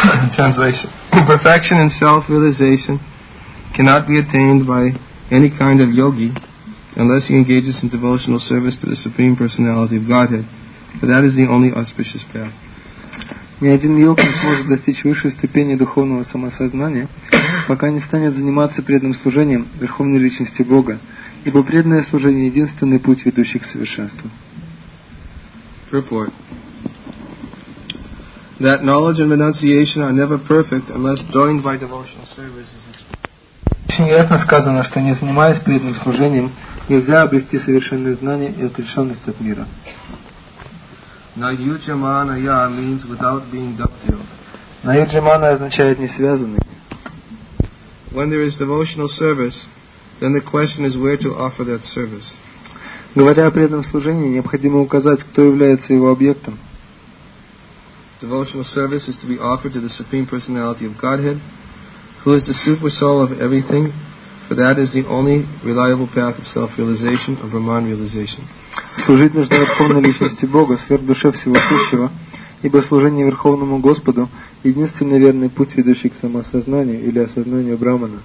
Translation. Perfection in self-realization cannot be attained by any kind of yogi unless he engages in devotional service to the Supreme Personality of Godhead, for that is the only auspicious path. Ни один йог не сможет достичь высшей ступени духовного самосознания, пока не станет заниматься преданным служением Верховной Личности Бога, ибо преданное служение — единственный путь, ведущий к совершенству. Report. That knowledge and renunciation are never perfect unless joined by devotional service is explained. Очень ясно сказано, что не занимаясь преданным служением, нельзя обрести совершенное знание и отрешенность от мира. Nayujamanaya means without being dovetailed. Наюджамана означает не связанный. When there is devotional service, then the question is where to offer that service. Говоря о преданном служении, необходимо указать, кто является его объектом. Devotional service is to be offered to the Supreme Personality of Godhead, who is the super soul of everything, for that is the only reliable path of self-realization, of Brahman realization. Служить нужно Верховной Личности Бога, сверхдуше всего сущего, ибо служение Верховному Господу — единственный верный путь, ведущий к самоосознанию или осознанию Брахмана.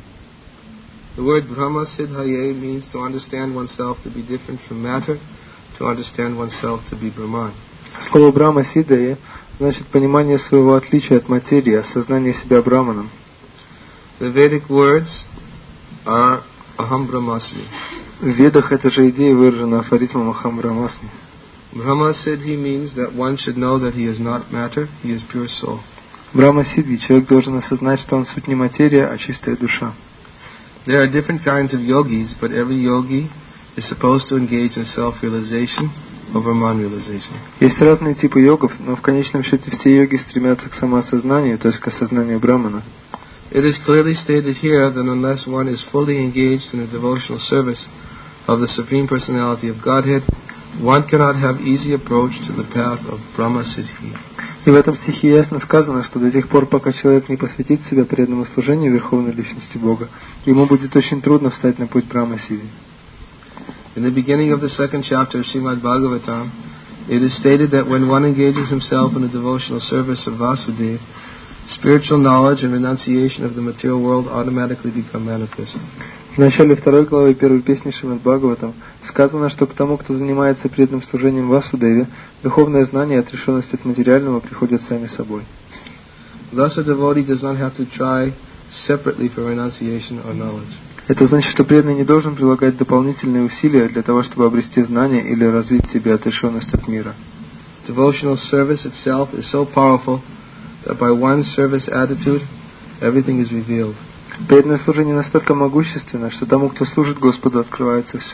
The word Brahma Siddhaye means to understand oneself to be different from matter, to understand oneself to be Brahman. Слово Брахма Сиддхае значит понимание своего отличия от материи, осознание себя Брахманом. The Vedic words are Aham Brahmasmi. В Ведах эта же идея выражена афоризмом Ахам Брахмасми. Brahma Siddhi means that one should know that he is not matter, he is pure soul. Брахма Сиддхи — человек должен осознать, что он суть не материя, а чистая душа. There are different kinds of yogis, but every yogi is supposed to engage in self-realization or Brahman realization. Есть разные типы йогов, но в конечном счете все йоги стремятся к самоосознанию, то есть к осознанию Брахмана. It is clearly stated here that unless one is fully engaged in a devotional service of the Supreme Personality of Godhead, one cannot have easy approach to the path of Brahma Siddhi. И в этом стихе ясно сказано, что до тех пор, пока человек не посвятит себя преданному служению Верховной Личности Бога, ему будет очень трудно встать на путь Брахма Сиддхи. In the beginning of the second chapter of Srimad Bhagavatam, it is stated that when one engages himself in the devotional service of Vasudeva, spiritual knowledge and renunciation of the material world automatically become manifest. В начале второй главы первой песни Шримад Бхагаватам сказано, что к тому, кто занимается преданным служением Васудеве, духовное знание и отрешенность от материального приходят сами собой. Thus a devotee does not have to try separately for renunciation or knowledge. Это значит, что преданный не должен прилагать дополнительные усилия для того, чтобы обрести знание или развить в себе отрешенность от мира. Devotional service itself is so powerful that by one's service attitude, everything is revealed. Преданное служение настолько могущественно, что тому, кто служит Господу, открывается все.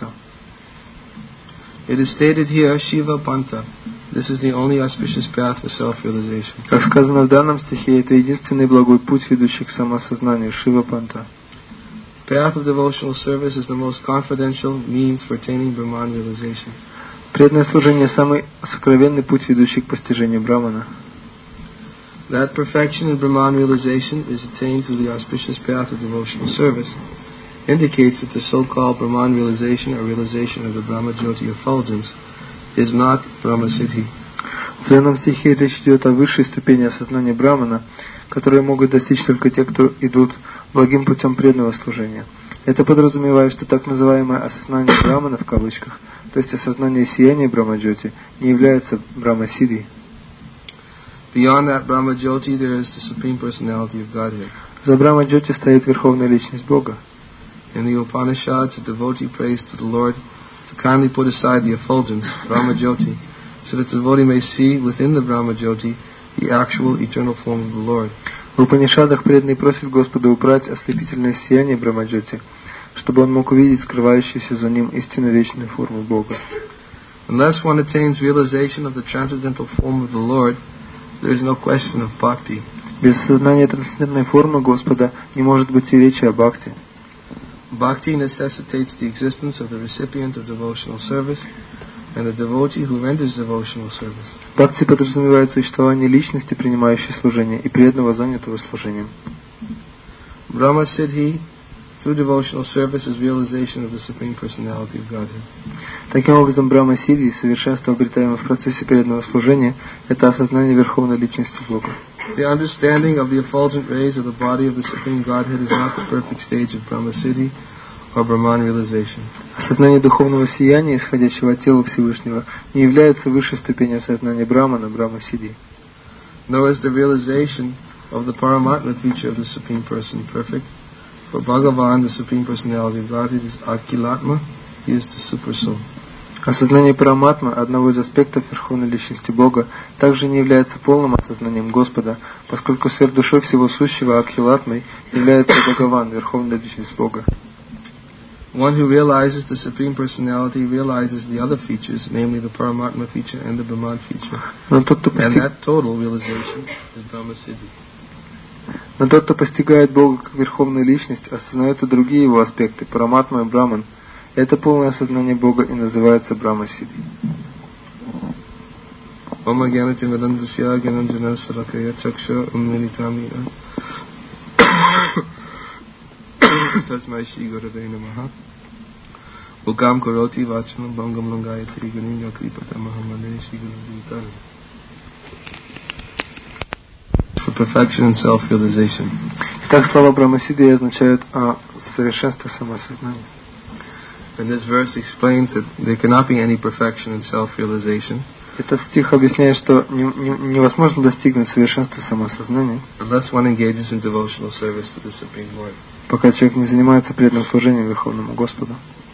It is stated here, Shiva Panta. This is the only auspicious path for self-realization. Как сказано в данном стихе, это единственный благой путь, ведущий к самоосознанию, Шива Панта. Path of devotional service is the most confidential means for attaining Brahman realization. Преданное служение — самый сокровенный путь, ведущий к постижению Брахмана. That perfection in Brahman realization is attained through the auspicious path of devotional service indicates that the so-called Brahman realization or realization of the Brahma Jyoti effulgence is not Brahma Siddhi. В данном стихе речь идет о высшей ступени осознания Брахмана, которые могут достичь только те, кто идут благим путем преданного служения. Это подразумевает, что так называемое осознание Брахмана в кавычках, то есть осознание сияния Брахма Джоти, не является Брахма Сиддхи. Beyond that Brahma Jyoti there is the Supreme Personality of Godhead. За Брахма Джоти стоит Верховная Личность Бога. In the Upanishads, a devotee prays to the Lord to kindly put aside the effulgence, Brahma Jyoti, so that the devotee may see within the Brahma Jyoti the actual eternal form of the Lord. В Упанишадах преданный просит Господа убрать ослепительное сияние Брахма Джоти, чтобы он мог увидеть скрывающуюся за ним истинно вечную форму Бога. Unless one attains realization of the transcendental form of the Lord, there is no question of bhakti. Без осознания трансцендентной формы Господа не может быть и речи о бхакти. Bhakti necessitates the existence of the recipient of devotional service and the devotee who renders devotional service. Бхакти подразумевает существование личности, принимающей служение, и преданного, занятого служением. Brahma Siddhi through devotional service is realization of the Supreme Personality of Godhead. Таким образом, Брахма Сиддхи, совершенство, обретаемое в процессе преданного служения, это осознание Верховной Личности Бога. The understanding of the effulgent rays of the body of the Supreme Godhead is not the perfect stage of Brahma Siddhi or Brahman realization. Осознание духовного сияния, исходящего от тела Всевышнего, не является высшей ступенью осознания Брамана, Брахма Сидhi. Nor is the realization of the Paramatma feature of the Supreme Person perfect. For Bhagavan, the Supreme Personality of Godhead, is Akhilatma, he is the Super Soul. Осознание Параматмы, одного из аспектов Верховной Личности Бога, также не является полным осознанием Господа, поскольку сверхдушой всего сущего Абхилатмой является Бхагаван, Верховная Личность Бога. One who realizes the Supreme Personality realizes the other features, namely the Paramatma feature and the Brahman feature. And that total realization is Brahma Siddhi. Но тот, кто постигает Бога как Верховную Личность, осознает и другие его аспекты, Параматма и Браман. Это полное осознание Бога и называется Брахма Сидhi. Om Agyanati Vedandasya Gyananjana Salakaya Chaksha Umnilitami Tasmai Shri Gurave Namaha Ukam Karoti Vachanam Bhangam Langayati Gunim Yakripata Mahamade Shri Gurave. For perfection and self-realization. Итак, слова Брахма Сидhi означают совершенство самосознания. And this verse explains that there cannot be any perfection in self-realization. Этот стих объясняет, что невозможно достигнуть совершенства самосознания, unless one engages in devotional service to the Supreme Lord. Пока человек не занимается преданным служением Верховному Господу.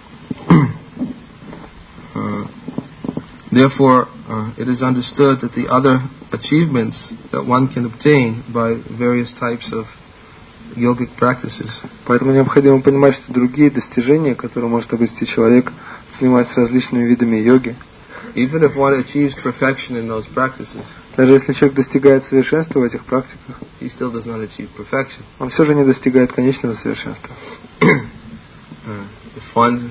Therefore, it is understood that the other achievements that one can obtain by various types of yogic practices, поэтому необходимо понимать, что другие достижения, которые может обрести человек, занимаясь различными видами йоги, even if one achieves perfection in those practices, даже если человек достигает совершенства в этих практиках, he still does not achieve perfection. Он все же не достигает конечного совершенства. If one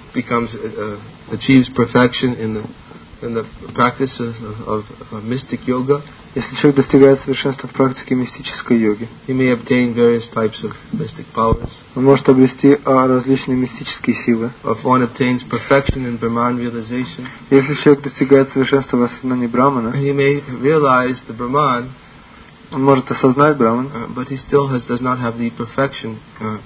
achieves perfection in the practice of mystic yoga, если человек достигает совершенства в практике мистической йоги, he may obtain various types of mystic powers. Он может обрести различные мистические силы. If one obtains perfection in Brahman realization, если человек достигает совершенства в осознании Брамана, he may realize the Brahman, он может осознать Браман, but he still does not have the perfection,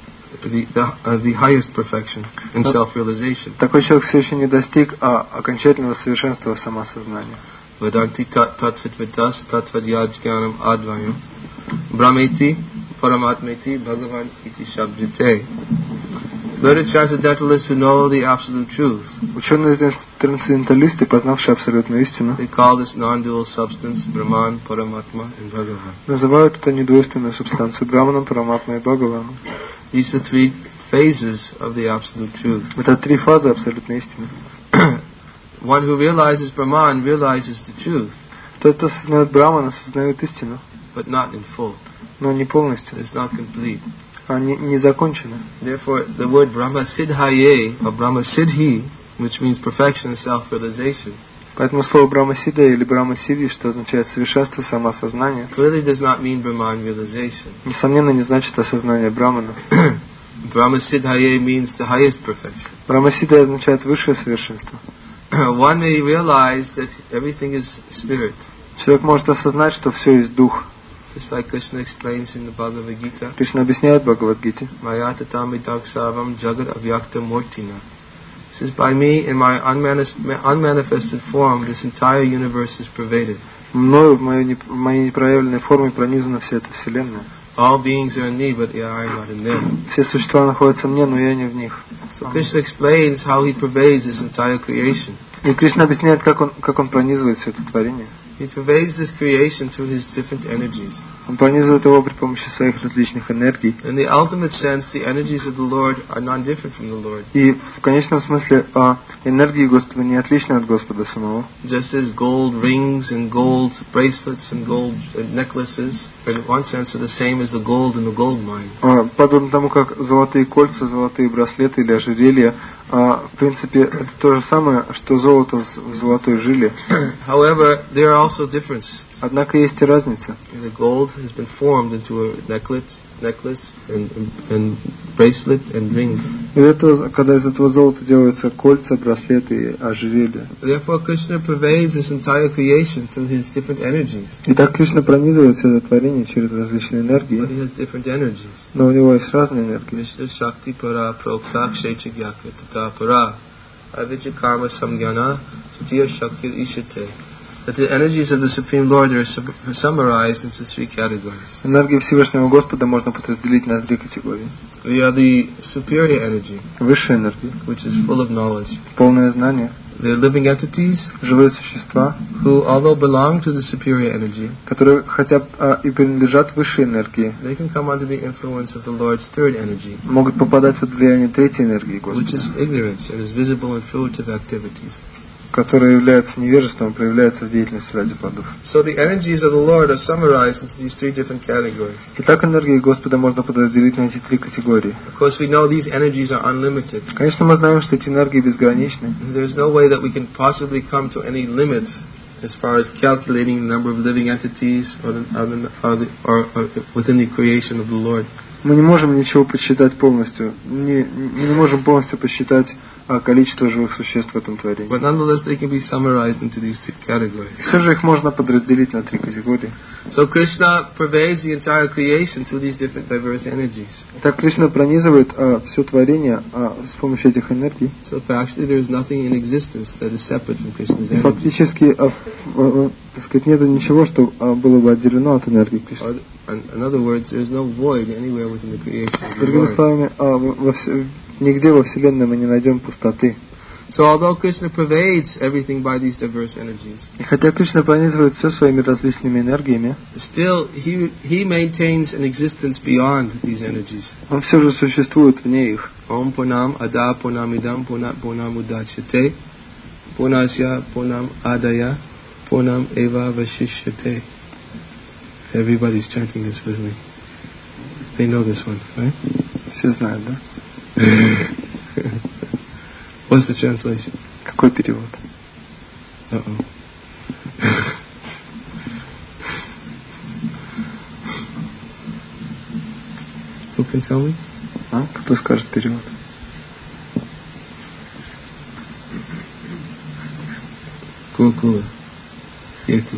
the highest perfection in self-realization. Такой человек все еще не достиг окончательного совершенства в самосознании. Vedanti tattvat vidas tattvat yajnanam advayam brahmeti paramatmeti bhagavan iti shabdite. Learned transcendentalists who know the absolute truth, ученые-трансценденталисты, познавшие абсолютную истину, they call this non-dual substance Brahman, Paramatma and Bhagavan. Называют это недвойственную субстанцию Браманом, Параматмой и Бхагаваном. These are three phases of the absolute truth. Это три фазы абсолютной истины. One who realizes Brahman realizes the truth. Тот, кто осознает Браман, осознает истину, but not in full. Но не полностью. It's not complete. Не закончено. Therefore, the word Brahma Siddhaye or Brahma Siddhi, which means perfection and self-realization, поэтому слово Брахма Сидха или Брахма Сидhi, что означает совершенство самоосознания, clearly does not mean Brahman realization. Несомненно, не значит осознание Брамана. Brahma Siddhaye means the highest perfection. Брахма Сидха означает высшее совершенство. One may realize that everything is spirit. Человек может осознать, что все есть дух. Just like Krishna explains in the Bhagavad Gita. Кришна объясняет в Бхагавад-гите. Maya tatamidam sarvam jagat avyakta murtina. Says, by me in my unmanifested form, this entire universe is pervaded. Мною в моей непроявленной форме пронизана вся эта вселенная. All beings are in me, but I am not in them. Все существа находятся в мне, но я не в них. So Krishna explains how he pervades this entire creation. И Кришна объясняет, как он пронизывает все это творение. He pervades this creation through his different energies. Он пронизывает его при помощи своих различных энергий. In the ultimate sense, the energies of the Lord are non-different from the Lord. И в конечном смысле энергии Господа не отличны от Господа самого. Just as gold rings and gold bracelets and gold necklaces, in one sense, are the same as the gold in the gold mine. Подобно тому, как золотые кольца, золотые браслеты или ожерелья, в принципе, это то же самое, что золото в золотой жиле. However, there are also a difference. Однако есть и разница. And the gold has been formed into a necklace and bracelet and ring. И это, когда из этого золота делаются кольца, браслеты и ожерелья. Therefore, Krishna pervades this entire creation through his different energies. И так Кришна пронизывает все это творение через различные энергии, But he has different energies. но у него есть разные энергии. Vishnu Shakti Para Prokta Kshetrigyaka Tata Para Avijja Karma Samgyana Tutiya Shakti Ishate. That the energies of the Supreme Lord are summarized into three categories. Энергии Всевышнего Господа можно подразделить на три категории. They are the superior energy, Высшая энергия, which is full of knowledge. полное знание, They're living entities живые существа, who, although belong to the superior energy, которые хотя и принадлежат высшей энергии, they can come under the influence of the Lord's third energy, могут попадать под влияние третьей энергии which Господа, is ignorance and is visible in fruitive activities. которая является невежеством и проявляется в деятельности ради плодов. So the energies of the Lord are summarized into these three different categories. Итак, энергии Господа можно подразделить на эти три категории. Of course, we know these energies are unlimited. Конечно, мы знаем, что эти энергии безграничны. There's no way that we can possibly come to any limit as far as calculating the number of living entities or within the creation of the Lord. Мы не можем ничего подсчитать полностью, не можем полностью посчитать количество живых существ в этом творении. But nonetheless, they can be summarized into these three categories. Все же их можно подразделить на три категории. So Krishna pervades the entire creation through these different diverse energies. Так Кришна пронизывает все творение с помощью этих энергий. So actually, there is nothing in existence that is separate from Krishna's energy. Фактически, так сказать, нет ничего, что было бы отделено от энергии Кришны. In other words, there is no void anywhere within the creation of the Другими Lord. словами, нигде во Вселенной мы не найдем пустоты. So although Krishna pervades everything by these diverse energies, И хотя Кришна пронизывает все своими различными энергиями, still he maintains an existence beyond these energies. он все же существует вне их. Om Purnam Ada Purnamidam Purnam Udachyate Purnasya Purnam Adaya Purnam Eva Vashishyate. Everybody's chanting this with me. They know this one, right? Все знают, да? What's the translation? Какой перевод? Uh-oh. Who can tell me? Кто скажет перевод? Gurukula. Kirti.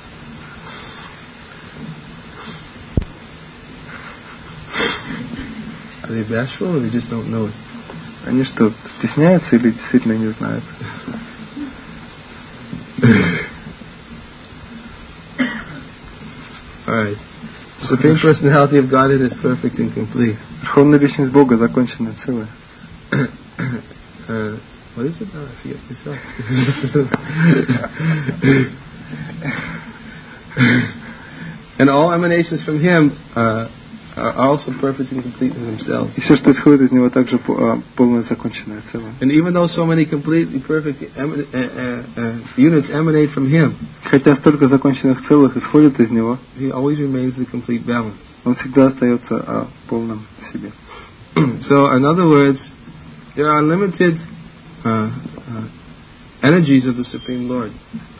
Are they bashful or they just don't know it? Они что, стесняются или действительно не знают? Alright. Supreme Personality of Godhead is perfect and complete. Верховная Личность Бога закончена целая. What is it? I forget myself. And all emanations from Him are also perfect and complete in themselves. И все, что исходит из Него, также полное законченное целое. And even though so many completely perfect units emanate from Him, Хотя столько законченных целых исходит из Него, He always remains the complete balance. Он всегда остается полным в себе. So, in other words, there are unlimited energies of the Supreme Lord.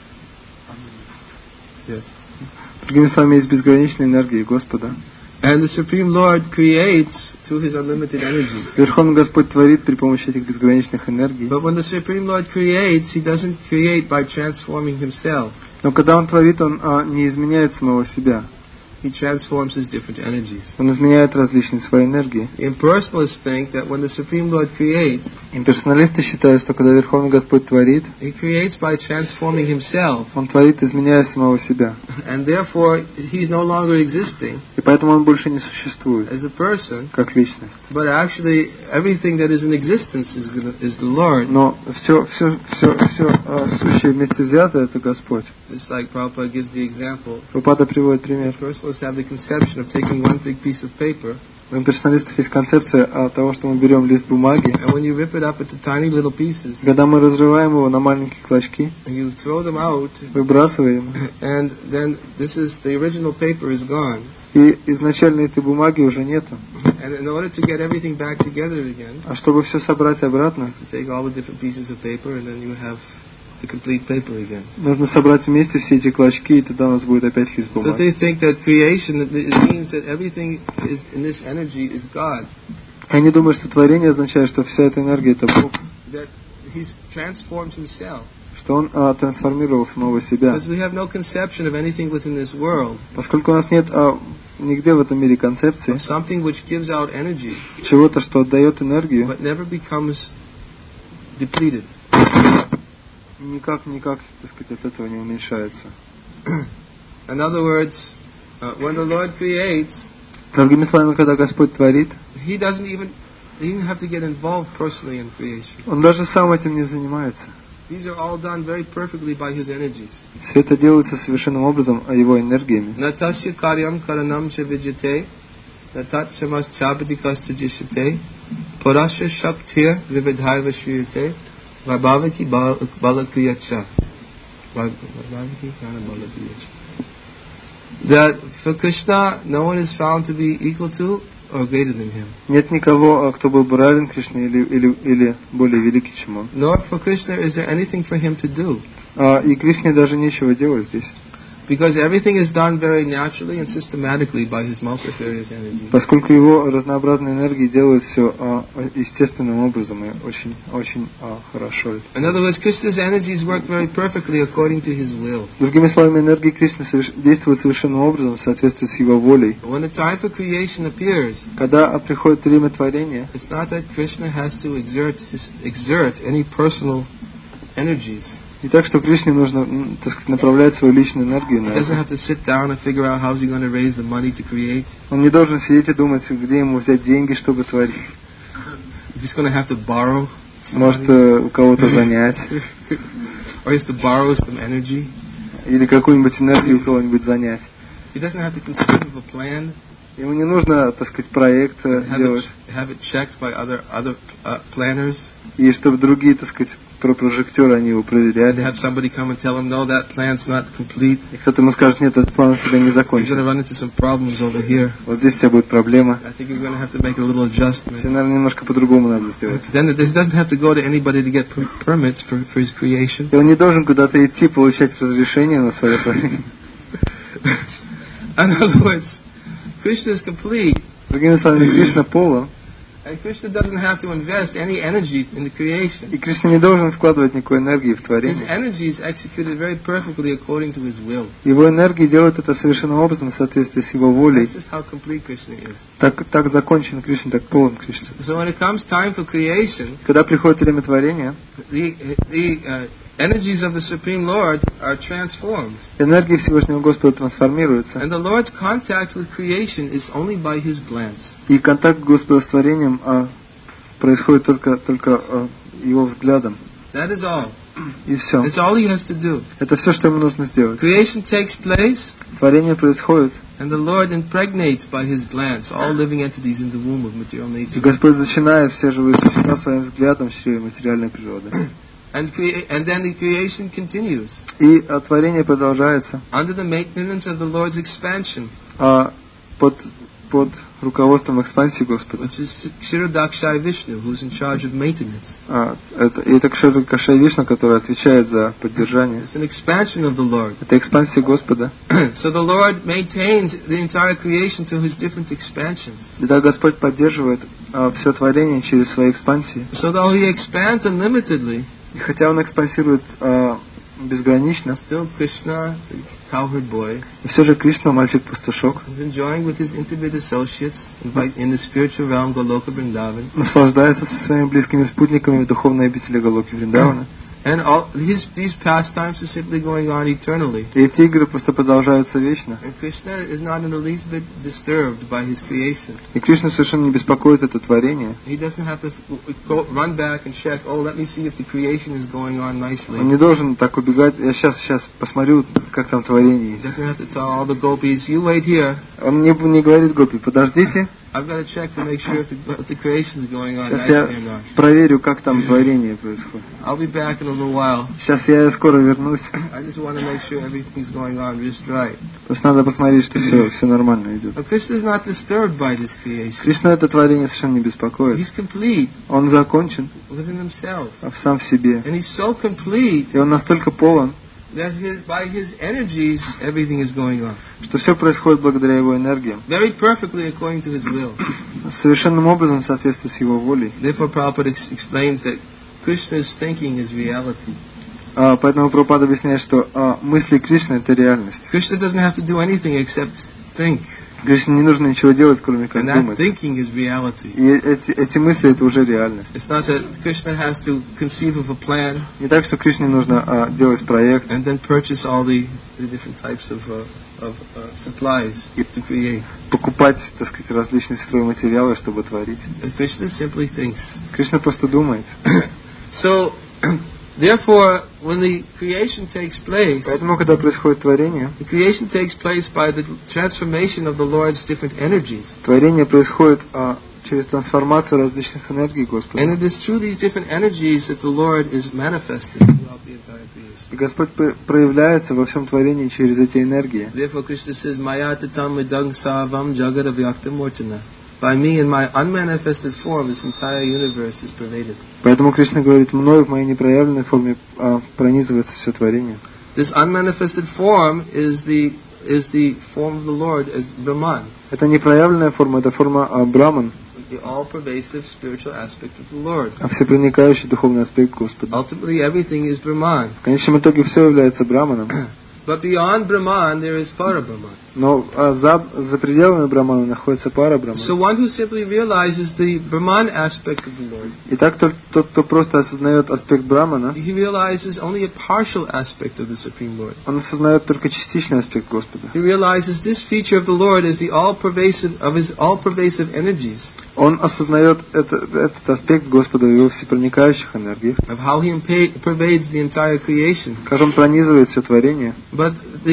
Yes. Другими словами, есть безграничная энергия Господа. And the Supreme Lord creates through His unlimited energies. Верховный Господь творит при помощи этих безграничных энергий. But when the Supreme Lord creates, He doesn't create by transforming Himself. Но когда Он творит, Он не изменяет самого себя. He transforms His different energies. Он изменяет различные свои энергии. Impersonalists think that when the Supreme Lord creates, Имперсоналисты считают, что когда Верховный Господь творит, He creates by transforming Himself. Он творит, изменяя самого себя. And therefore, He's no longer existing И поэтому Он больше не существует as a person. как личность. But actually, everything that is in existence is the Lord. Но все сущее вместе взятое — это Господь. It's like Prabhupada gives the example. Прабхупада приводит пример. Personalists have the conception of taking one big piece of paper, У имперсоналистов есть концепция того, что мы берем лист бумаги, and when you rip it up into tiny little pieces, когда мы разрываем его на маленькие клочки, you throw them out, выбрасываем, and then the original paper is gone. и изначально этой бумаги уже нету. And in order to get everything back together again, А чтобы все собрать обратно, to take all the different pieces of paper, and then you have the complete paper again. Нужно собрать вместе все эти клочки, и тогда у нас будет опять лист So бумаги. they think that creation, it means that everything is in this energy is God. Они думают, что творение означает, что вся эта энергия это Бог, That He's transformed Himself. что Он трансформировал самого себя. Because we have no conception of anything within this world, Поскольку у нас нет нигде в этом мире концепции of something which gives out energy, чего-то, что отдает энергию, but never becomes depleted. никак, так сказать, от этого не уменьшается. In other words, when the Lord creates, Другими словами, когда Господь творит, He doesn't even have to get involved personally in creation. Он даже сам этим не занимается. These are all done very perfectly by His energies. Все это делается совершенным образом Его энергиями. Natasya karyam karanam cha vijate, natat chamas chabadikas tujishate, parasya shaktir vividhaiva shriyate, vabhavaki balakriyacha. Vabhavaki kana balakriyacha. That for Krishna, no one is found to be equal to or greater than Him. Нет никого, кто был бы равен Кришне или более великий, чем Он. Nor for Krishna is there anything for Him to do. И Кришне даже нечего делать здесь. Because everything is done very naturally and systematically by His multifarious energy. Поскольку Его разнообразные энергии делают все естественным образом и очень хорошо. In other words, Krishna's energies work very perfectly according to His will. Другими словами, энергии Кришны действуют совершенным образом в соответствии с Его волей. When the time for creation appears, Когда приходит время творения, it's not that Krishna has to exert any personal energies. не так, что Кришне нужно, так сказать, направлять свою личную энергию на He doesn't это. have to sit down and figure out how is he going to raise the money to create. Он не должен сидеть и думать, где ему взять деньги, чтобы творить. If he's going to have to borrow some Может, money, у кого-то занять, or he has to borrow some energy. или какую-нибудь энергию у кого-нибудь занять. He doesn't have to conceive of a plan, Ему не нужно, так сказать, проект делать, have it checked by other planners, и чтобы другие, так сказать, прожектеры, они его and проверяли. have somebody come and tell him, no, that plan's not complete. И кто-то ему скажет, нет, этот план у тебя не You're going закончен. to run into some problems over here. Вот здесь у тебя будет проблема. I think you're going to have to make a little adjustment. Все, наверное, немножко по-другому надо сделать. Then he doesn't have to go to anybody to get permits for his creation. И он не должен куда-то идти, получать разрешение на свое творение. In other words, Krishna is complete, Другими словами, Кришна полон, and Krishna doesn't have to invest any energy in the creation. и Кришна не должен вкладывать никакой энергии в His творение. energy is executed very perfectly according to his will. Его энергии делают это совершенным образом в соответствии с его волей. That's just how complete Krishna is. Так закончен Кришна, так полон Кришна. So when it comes time for creation, Когда приходит время творения, the energies of the Supreme Lord are transformed. энергии Всевышнего Господа трансформируются, And the Lord's contact with creation is only by His glance. и контакт Господа с творением происходит только его взглядом. That is all. И все. That's all He has to do. Это все, что ему нужно сделать. Creation takes place, Творение происходит, and the Lord impregnates by His glance all living entities in the womb of material и nature. Господь начинает все живые существа своим взглядом в чреве материальной природы. And then the creation continues И творение продолжается under the maintenance of the Lord's expansion, под руководством экспансии Господа. which is Kshirodakshai Vishnu, who's in charge of maintenance. Это Кширакашай Вишну, который отвечает за поддержание. It's an expansion of the Lord. Это экспансия Господа. So the Lord maintains the entire creation through His different expansions. И так Господь поддерживает все творение через свои экспансии. So though He expands unlimitedly, И хотя Он экспансирует безгранично, still Krishna, the cowherd boy, и все же Кришна, мальчик-пастушок, is enjoying with his intimate associates in the spiritual realm Goloka Vrindavan. наслаждается со своими близкими спутниками в духовной обители Галоки Вриндавана. And all these pastimes are simply going on eternally. И эти игры просто продолжаются вечно. And Krishna is not in the least bit disturbed by his creation. И Кришна совершенно не беспокоит это творение. He doesn't have to run back and check, oh, let me see if the creation is going on nicely. Он не должен так убегать. Я сейчас посмотрю, как там творение He есть. doesn't have to tell all the gopis, you wait here. Он не говорит Гопи, подождите, I've got to check to make sure if the creation is going on Сейчас nicely or я not. проверю, как там творение происходит. I'll be back in a little while. Сейчас я скоро вернусь. I just want to make sure everything's going on just right. То есть надо посмотреть, что все нормально идет. But Krishna is not disturbed by this creation. Кришна это творение совершенно не беспокоит. He's complete Он закончен within himself. сам в себе. And he's so complete И он настолько полон, that by his energies, everything is going on. что все происходит благодаря его энергиям. Very perfectly according to his will. Совершенным образом в соответствии с его волей. Therefore, Prabhupada explains that Krishna's thinking is reality. Поэтому Прабхупада объясняет, что мысли Кришны это реальность. Krishna doesn't have to do anything except think. Кришне не нужно ничего делать, кроме как And that думать. thinking is reality. И эти мысли это уже реальность. It's not that Krishna has to conceive of a plan Не так, что Кришне нужно делать проект and then purchase all the different types of supplies to create. покупать, так сказать, различные стройматериалы, чтобы творить. Krishna simply thinks. Кришна просто думает. So, therefore, when the creation takes place, Поэтому, когда происходит творение, the creation takes place by the transformation of the Lord's different energies. творение происходит через трансформацию различных энергий Господа. And it is through these different energies that the Lord is manifested throughout the entire creation. И Господь проявляется во всем творении через эти энергии. Therefore, Krishna says, Maya tatam vidang savam jagadavyaktam mortana. By me in my unmanifested form, this entire universe is pervaded. Поэтому Кришна говорит, мною в моей непроявленной форме пронизывается все творение. This unmanifested form is the form of the Lord as Brahman, Это непроявленная форма, это форма Браман, the all-pervasive spiritual aspect of the Lord. всепроникающий духовный аспект Господа. Ultimately, everything is Brahman. В конечном итоге все является Браманом. But beyond Brahman, there is Parabrahman. Но за пределами Брамана находится пара Брамана. So one who simply realizes the Brahman aspect of the Lord, Итак, тот, кто просто осознает аспект Брамана, he realizes only a partial aspect of the Supreme Lord. он осознает только частичный аспект Господа. He realizes this feature of the Lord as the his all-pervasive energies, Он осознает этот аспект Господа в его всепроникающих энергиях, of how he pervades the entire creation. как он пронизывает все творение. But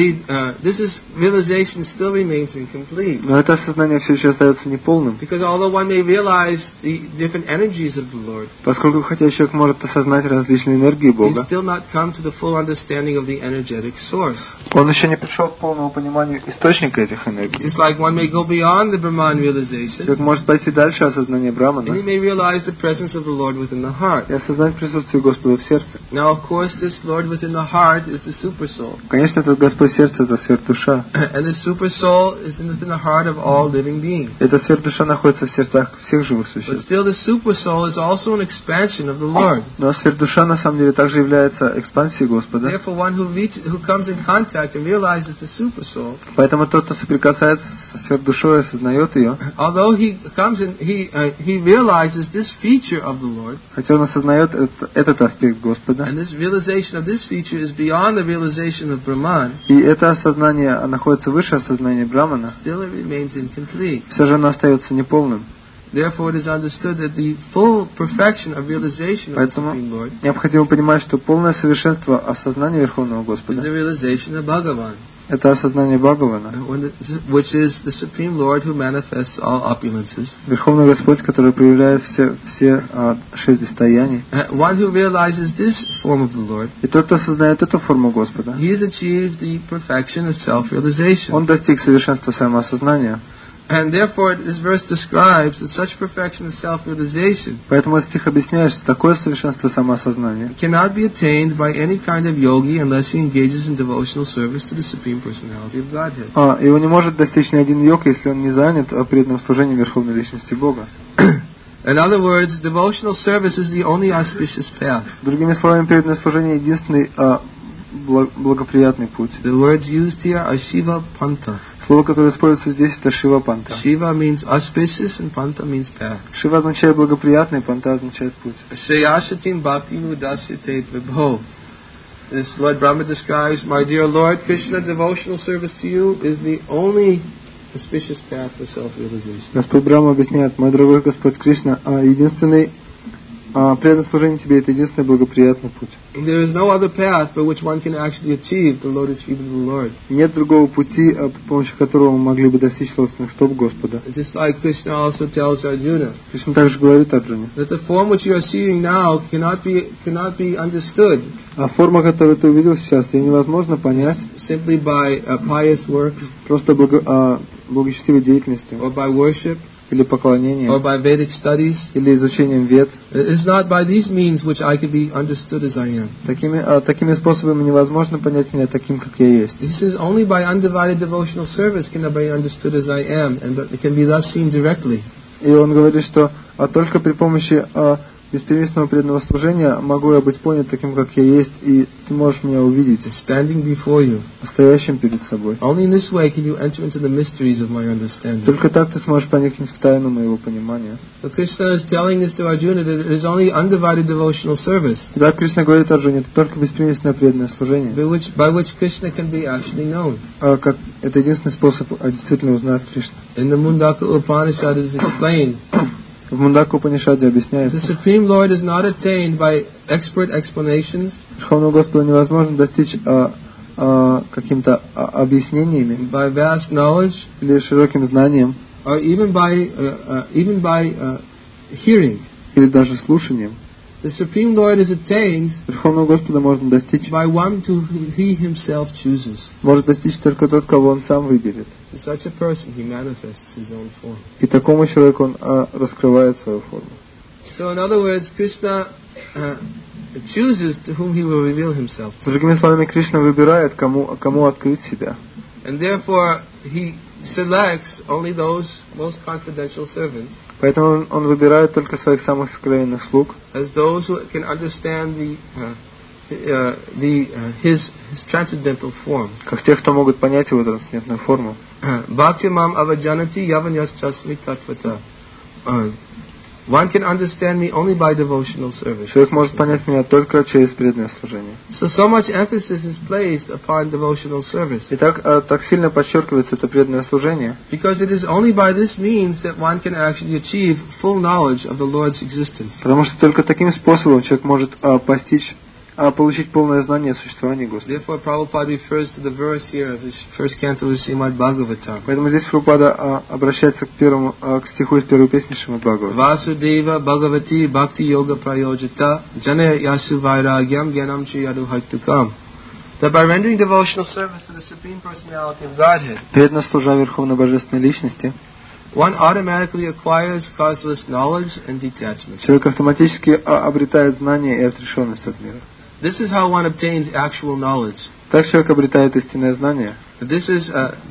this realization still remains incomplete. Но это осознание все еще остается неполным, Because although one may realize the different energies of the Lord, поскольку хотя человек может осознать различные энергии he's Бога, still not come to the full understanding of the energetic source. он еще не пришел к полному пониманию источника этих энергий. Just like one may go beyond the Brahman realization, Человек может пойти дальше осознания and Брамана he may realize the presence of the Lord within the heart. и осознать присутствие Господа в сердце. Now, of course, this Lord within the heart is the super soul. Конечно, этот Господь сердце — это сверхдуша. And the super soul is within the heart of all living beings. Эта сверхдуша находится в сердцах всех живых But существ. still, the super soul is also an expansion of the Lord. Но сверхдуша на самом деле также является экспансией Господа. Therefore, one who comes in contact and realizes the super soul, Поэтому тот, кто соприкасается со сверхдушой, осознает ее, although he comes in, he realizes this feature of the Lord, хотя он осознает этот аспект Господа, and this realization of this feature is beyond the realization of Brahman, и это осознание находится выше осознания Брамана, still it remains incomplete. все же оно остается неполным. Therefore, it is understood that the full perfection of realization of the Поэтому Supreme Lord необходимо понимать, что полное совершенство осознания Верховного is Господа the realization of Bhagavan, — это осознание Бхагавана, which is the Supreme Lord who manifests all opulences. Верховный Господь, который проявляет все 6 достояний. One who realizes this form of the Lord, И тот, кто осознает эту форму Господа, he has achieved the perfection of self-realization. он достиг совершенства самоосознания. And therefore, this verse describes that such perfection of self-realization Поэтому этот стих объясняет, что такое совершенство самоосознания cannot be attained by any kind of yogi unless he engages in devotional service to the Supreme Personality of Godhead. Его не может достичь ни один йог, если он не занят преданным служением Верховной Личности Бога. In other words, devotional service is the only auspicious path. Другими словами, преданное служение — единственный благоприятный путь. The words used here are Shiva Panta. Слово, которое используется здесь, это Шива Панта. Shiva means auspicious and Panta means path. Шива означает благоприятный, Панта означает путь. Shreyashatim Bhakti Mudasyate Vibho. This Lord Brahma describes, my dear Lord Krishna, devotional service to you is the only auspicious path for self-realization. Господь Брахма объясняет, мой дорогой Господь Кришна, единственный преданное служение тебе — это единственный благоприятный путь. There is no other path by which one can actually achieve the lotus feet of the Lord. Нет другого пути, по помощи которого мы могли бы достичь лотосных стоп Господа. Just like Krishna also tells Arjuna, Кришна также говорит Арджуне, that the form which you are seeing now cannot be understood а форма, которую ты увидел сейчас, ее невозможно понять simply by pious works просто благочестивой деятельностью, or by worship или поклонением, or by Vedic studies. или изучением вед. It's not by these means which I can be understood as I am. Такими способами невозможно понять меня таким, как я есть. He says only by undivided devotional service can I be understood as I am, and it can be thus seen directly. И он говорит, что только при помощи беспримесного преданного служения могу я быть понят таким, как я есть, и ты можешь меня увидеть, Standing before you. стоящим перед собой. Only in this way can you enter into the mysteries of my understanding. Только так ты сможешь проникнуть в тайну моего понимания. So Krishna is telling this to Arjuna that it is only undivided devotional service И так Кришна говорит Арджуне, это только беспримесное преданное служение, by which Krishna can be actually known. как это единственный способ действительно узнать Кришну. In the Mundaka Upanishad it is explained В Мундака Упанишаде the объясняется, Supreme Lord is not attained by expert explanations, Верховного Господа невозможно достичь какими-то объяснениями by vast knowledge, или широким знанием, or even by hearing. или даже слушанием. The Supreme Lord is attained Верховного Господа можно достичь, by one who He Himself chooses. может достичь только тот, кого он сам выберет. To such a person He manifests His own form. И такому человеку он раскрывает свою форму. So in other words, Krishna chooses to whom He will reveal Himself to. Другими словами, Кришна выбирает, кому открыть себя. And therefore He selects only those most confidential servants Поэтому он выбирает только своих самых сокровенных слуг, as those who can understand His transcendental form. как тех, кто могут понять его трансцендентную форму. Bhakti mam avajanati yavanyas-chasmi tatvata. One can understand me only by devotional service. Человек может понять меня только через преданное служение. So much emphasis is placed upon devotional service. И так сильно подчеркивается это преданное служение, Because it is only by this means that one can actually achieve full knowledge of the Lord's existence. потому что только таким способом человек может получить полное знание о существовании Господа. Therefore, Prabhupada refers to the verse here of the first canto of Srimad Bhagavatam. Поэтому здесь Прабхупада обращается к стиху из первой песни Шримад Бхагавата. Vasudeva Bhagavati Bhakti Yoga Prayojita Jana Yasu Vairagyam Gyanam Chiyadu Haiktukam. That by rendering devotional service to the Supreme Personality of Godhead, Преданно служа Верховной Божественной Личности, one automatically acquires causeless knowledge and detachment. человек автоматически обретает знание и отрешенность от мира. This is how one obtains actual knowledge. Так человек обретает истинное знание. This is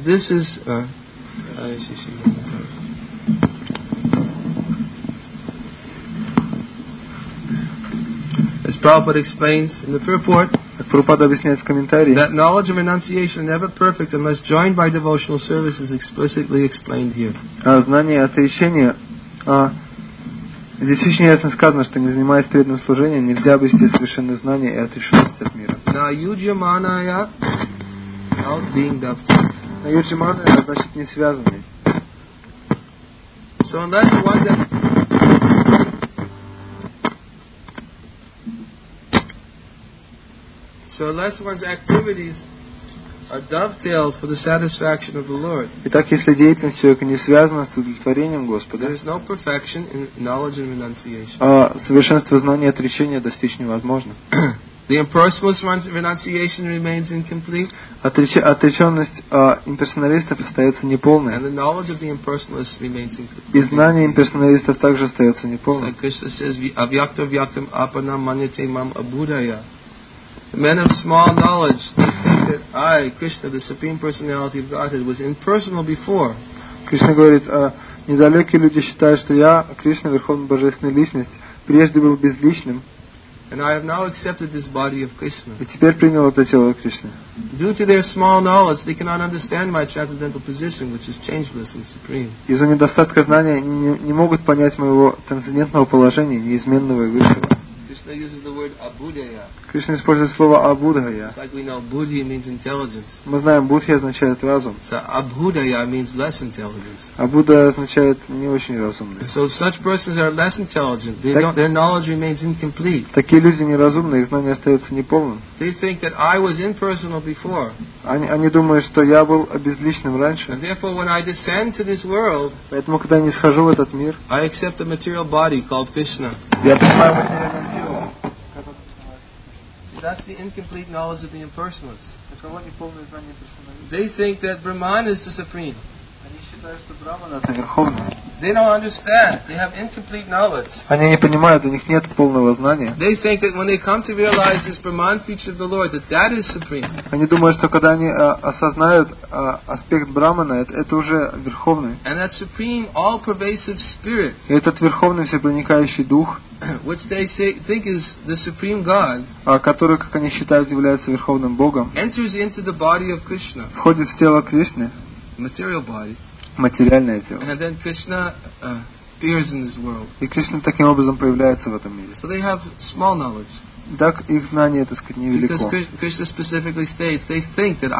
as Prabhupada explains in the purport, Как Прабхупада объясняет в комментарии, that knowledge of renunciation never perfect unless joined by devotional service is explicitly explained here. знание отречения, здесь очень ясно сказано, что не занимаясь преданным служением, нельзя обрести совершенное знание и отрешенность от мира. Now yujyamanaya out being dapti. На юджимана это значит не связанный. So unless one's activities are dovetailed for the satisfaction of the Lord, Итак, если деятельность человека не связана с удовлетворением Господа, there is no perfection in knowledge and renunciation. Совершенство знания и отречения достичь невозможно. The impersonalist renunciation remains incomplete, Отреченность имперсоналистов остается неполной, and the knowledge of the impersonalist remains incomplete. и знание имперсоналистов также остается It's неполным. like Krishna says, "Avyakta vyaktam apanam manyate mam abudaya." The men of small knowledge, they think that I, Krishna, the Supreme Personality of Godhead, was impersonal before. Кришна говорит, недалекие люди считают, что я, Кришна, Верховная Божественная Личность, прежде был безличным, And I have now accepted this body of Krishna. и теперь принял это тело Кришны. Due to their small knowledge, they cannot understand my transcendental position, which is changeless and supreme. Из-за недостатка знания они не могут понять моего трансцендентного положения, неизменного и высшего. Krishna uses the word abudaya. Кришна использует слово «абудхая». It's like we know buddhi means intelligence. Мы знаем, будхи означает разум, So abudaya means less intelligence. а Будда означает не очень разумный. So such persons are less intelligent. Their knowledge remains incomplete. Такие люди неразумные, их знание остается неполным. They think that I was impersonal before. Они думают, что я был безличным раньше. And therefore when I descend to this world, Поэтому, когда я не схожу в этот мир, I accept a material body called Krishna. я принимаю материальное тело. See, that's the incomplete knowledge of the impersonalists. Таково неполное знание персонализма. They think that Brahman is the supreme. Они считают, что Брамана это верховный. They don't understand. They have incomplete knowledge. Они не понимают, у них нет полного знания. They think that when they come to realize this Brahman feature of the Lord, that is supreme. Они думают, что когда они осознают аспект Брамана, это уже верховный. And that supreme, all-pervasive spirit, И этот верховный всепроникающий дух, which they think is the supreme God, который, как они считают, является верховным Богом, enters into the body of Krishna, входит в тело Кришны, material body, материальное тело. and then Krishna appears in this world. И Кришна таким образом появляется в этом мире. So they have small knowledge. Так их знание, так сказать, невелико. Because Krishna specifically states they think that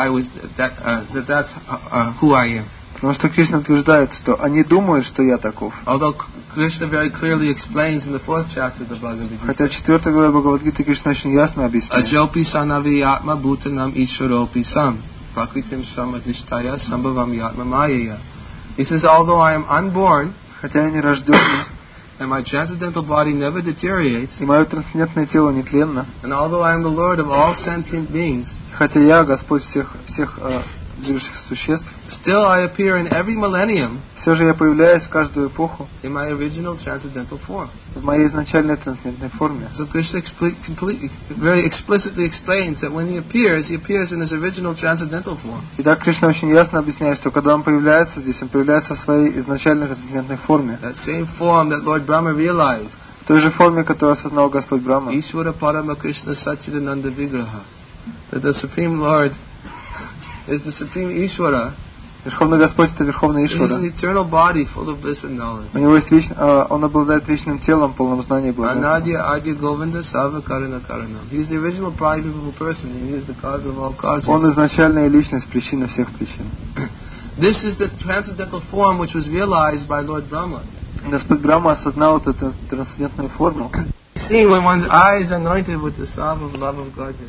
that's who I am. Потому что Кришна утверждает, что они думают, что я таков. Although Krishna very clearly explains in the 4th chapter of the Bhagavad Gita. Хотя в 4 главе Бхагавад-гиты Кришна очень ясно объясняет. Ajopi sanavi atma bhutanam ishvaropi sam prakritim shamadhishtaya sambhavam yatma mayaya. He says, although I am unborn, Хотя я не рожденный, and my transcendental body never deteriorates, и мое трансцендентное тело нетленно, and although I am the Lord of all sentient beings, хотя я Господь всех движущих существ, still I appear in every millennium все же я появляюсь в каждую эпоху in my original transcendental form. в моей изначальной трансцендентной форме. So Krishna very explicitly explains that when he appears in his original transcendental form. Итак, Кришна очень ясно объясняет, что когда он появляется здесь, он появляется в своей изначальной трансцендентной форме. That same form that Lord Brahma realized. В той же форме, которую осознал Господь Брахма. Ishvara Parama Krishna Satchidananda Vigraha. That the Supreme Lord is the Supreme Ishvara. Верховный Господь — это Верховный He has Ишвара. an eternal body full of bliss and knowledge. У него есть он обладает вечным телом, полным знаний и блаженства. Anadya Adya Govinda Sava Karana Karanam. He is the original primeval person, and he is the cause of all causes. Он изначальная личность, причина всех причин. This is the transcendental form which was realized by Lord Brahma. Господь Брахма осознал эту трансцендентную форму. See, when one's eye is anointed with the salve of love of Godhead.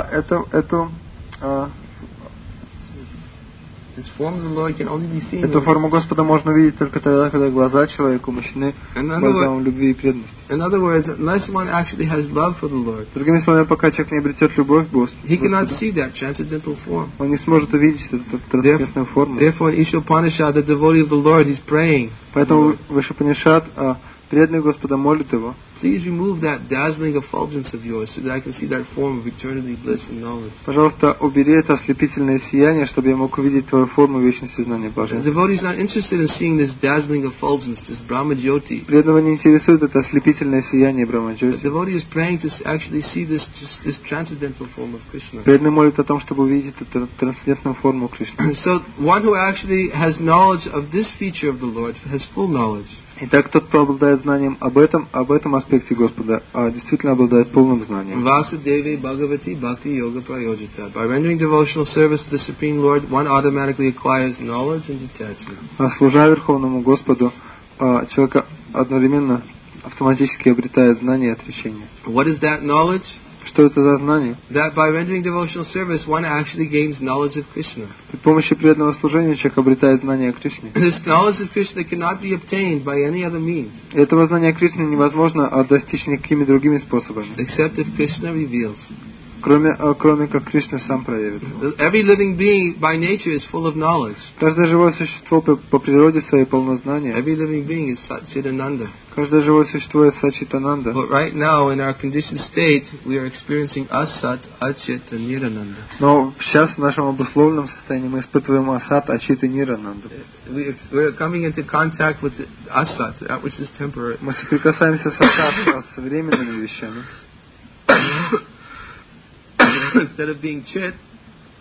This form of the Lord can only be seen. Эту форму Господа можно увидеть только тогда, когда глаза человека умощены бальзамом любви и преданности. In other words, unless one actually has love for the Lord, Другими словами, пока человек не обретет любовь к Господу, he cannot see that transcendental form. Он не сможет увидеть эту трансцендентную форму. Therefore, in Ishopanishad, the devotee of the Lord, he's praying. Поэтому в Ишупанишад преданный Господа молит его. Please remove that dazzling effulgence of yours, so that I can see that form of eternity, bliss, and knowledge. Пожалуйста, убери это ослепительное сияние, чтобы я мог увидеть твою форму вечности, знания, The блаженства. devotee is not interested in seeing this dazzling effulgence, this Brahma Jyoti. Преданного не интересует это ослепительное сияние The Брамаджоти. devotee is praying to actually see this transcendental form of Krishna. Преданный молит о том, чтобы увидеть эту трансцендентную форму Кришны. So, one who actually has knowledge of this feature of the Lord has full knowledge. Итак, тот, кто обладает знанием об этом аспекте Господа, действительно обладает полным знанием. Vasudeve Bhagavati Bhakti Yoga Prayojita. By rendering devotional service to the Supreme Lord, one automatically acquires knowledge and detachment. Служа Верховному Господу, человек одновременно автоматически обретает знание и отречение. What is that knowledge? Что это за знание? That by rendering devotional service, one actually gains knowledge of Krishna. При помощи преданного служения человек обретает знание о Кришне. This knowledge of Krishna cannot be obtained by any other means, Этого знания о Кришне невозможно достичь никакими другими способами, except if Krishna reveals. кроме как Кришна сам проявит. Every living being by nature is full of knowledge. Каждое живое существо по природе своей полно знания. Every living being is Satchidananda. Каждое живое существо есть Сачитананда. But right now, in our conditioned state, we are experiencing Asat, Achit, and Nirananda. Но сейчас в нашем обусловленном состоянии мы испытываем Асат, Ачит и Нирананду. We are coming into contact with Asat, that which is temporary. Мы соприкасаемся с Асат, с временными вещами. Instead of being Chit,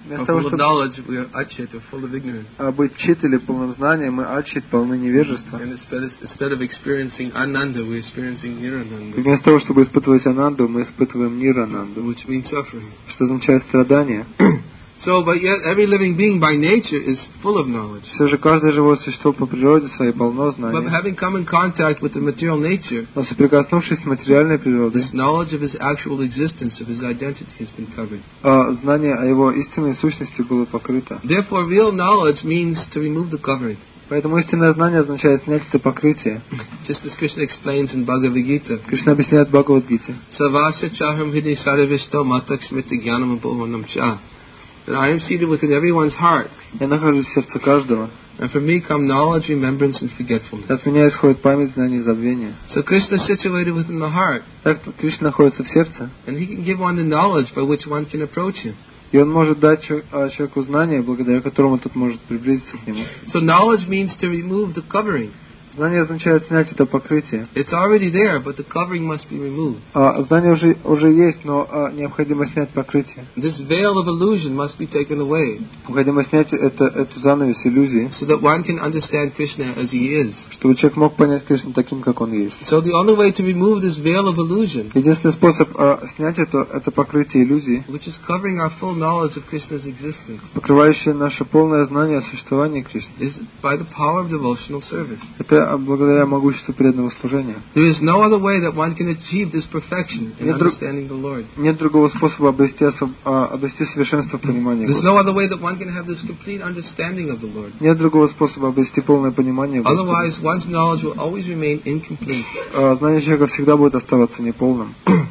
Вместо or того, full of чтобы knowledge, we are achit, or full of ignorance. быть чит или полным знанием, мы ачит, полны невежества. And instead of experiencing ananda, we're experiencing nirananda, Вместо того, чтобы испытывать ананду, мы испытываем нирананду, which means suffering. что означает страдание. So, but yet every living being by nature is full of knowledge. Все же каждое живое существо по природе своей полно But знаний. having come in contact with the material nature, Но соприкоснувшись с материальной природой, this knowledge of his actual existence, of his identity, has been covered. знание о его истинной сущности было покрыто. Therefore, real knowledge means to remove the covering. Поэтому истинное знание означает снять это покрытие. Just as Krishna explains in Bhagavad Gita, Кришна объясняет в Бхагавад-гите. Savasya chaham hide sarvishto matak smriti jnanam abhovanam cha. That I am seated within everyone's heart. Я нахожусь в сердце каждого. And from me come knowledge, remembrance, and forgetfulness. От меня исходит память, знание и забвение. So Krishna is situated within the heart, Так Кришна находится в сердце, and he can give one the knowledge by which one can approach him. и он может дать человеку знание, благодаря которому тот может приблизиться к нему. So knowledge means to remove the covering. Знание означает снять это покрытие. It's already there, but the covering must be removed. Знание уже есть, но необходимо снять покрытие. This veil of illusion must be taken away, Необходимо снять эту занавес иллюзии, so that one can understand Krishna as he is. чтобы человек мог понять Кришну таким, как он есть. So the only way to remove this veil of illusion, Единственный способ снять это покрытие иллюзии, which is covering our full knowledge of Krishna's existence, покрывающее наше полное знание о существовании Кришны, is by the power of devotional service. это благодаря могуществу преданного служения. There is no other way that one can achieve this perfection in understanding the Lord. Нет другого способа обрести совершенство в понимании There's Господа. no other way that one can have this complete understanding of the Lord. Нет другого способа обрести полное понимание Господа. Otherwise, one's knowledge will always remain incomplete. Знание человека всегда будет оставаться неполным.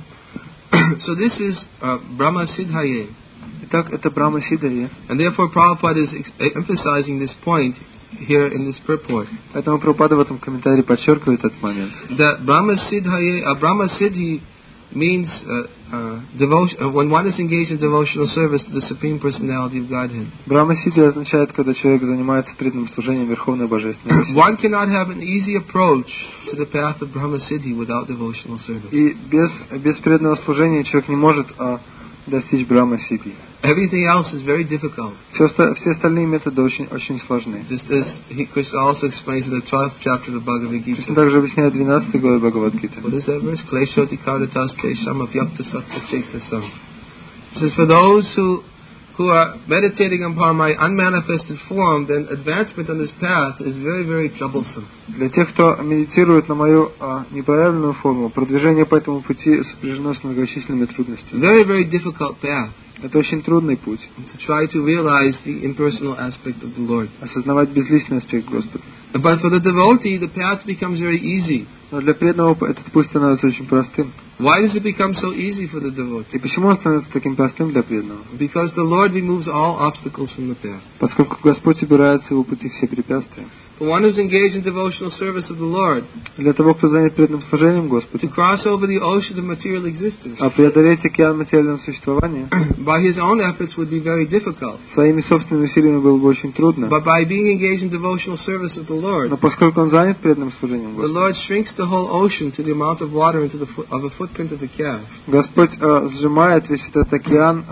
So this is Brahma Siddhaye. Итак, это Брахма Сиддхае. And therefore Prabhupada is emphasizing this point here in this purport. Поэтому Прабхупада в этом комментарии подчеркивает этот момент. That Brahma Siddhi means devotion, when one is engaged in devotional service to the Supreme Personality of Godhead. Брахма Сиддхи означает, когда человек занимается преданным служением Верховной Божественной. One cannot have an easy approach to the path of Brahma Siddhi without devotional service. И без преданного служения человек не может достичь Брахма Сиддхи. Everything else is very difficult. Все остальные методы очень сложные. Just as Krishna also explains in the 12th chapter of the Bhagavad Кришна Gita. также объясняет 12 главе Бхагавад-гиты. What is that verse? Kleshoti kardatas tesham avyakta sattva chetasam. It says, for those who are meditating upon my unmanifested form, then advancement on this path is very, very troublesome. Для тех, кто медитирует на мою непроявленную форму, продвижение по этому пути сопряжено с многочисленными трудностями. Very, very difficult path. Это очень трудный путь. To try to realize the impersonal aspect of the Lord. Осознавать безличный аспект Господа. But for the devotee, the path becomes very easy. Но для преданного этот путь становится очень простым. Why does it become so easy for the devotee? И почему он становится таким простым для преданного? Because the Lord removes all obstacles from the path. Поскольку Господь убирает с его пути все препятствия. For one who's engaged in devotional service of the Lord, Для того, кто занят преданным служением to Господу, cross over the ocean of material existence, преодолеть океан материального существования by his own efforts would be very difficult. своими собственными усилиями было бы очень трудно. But by being engaged in devotional service of the Lord, Но поскольку он занят преданным служением the Господу, Lord shrinks the whole ocean to the amount of water into of a footprint of a calf. Господь сжимает весь этот океан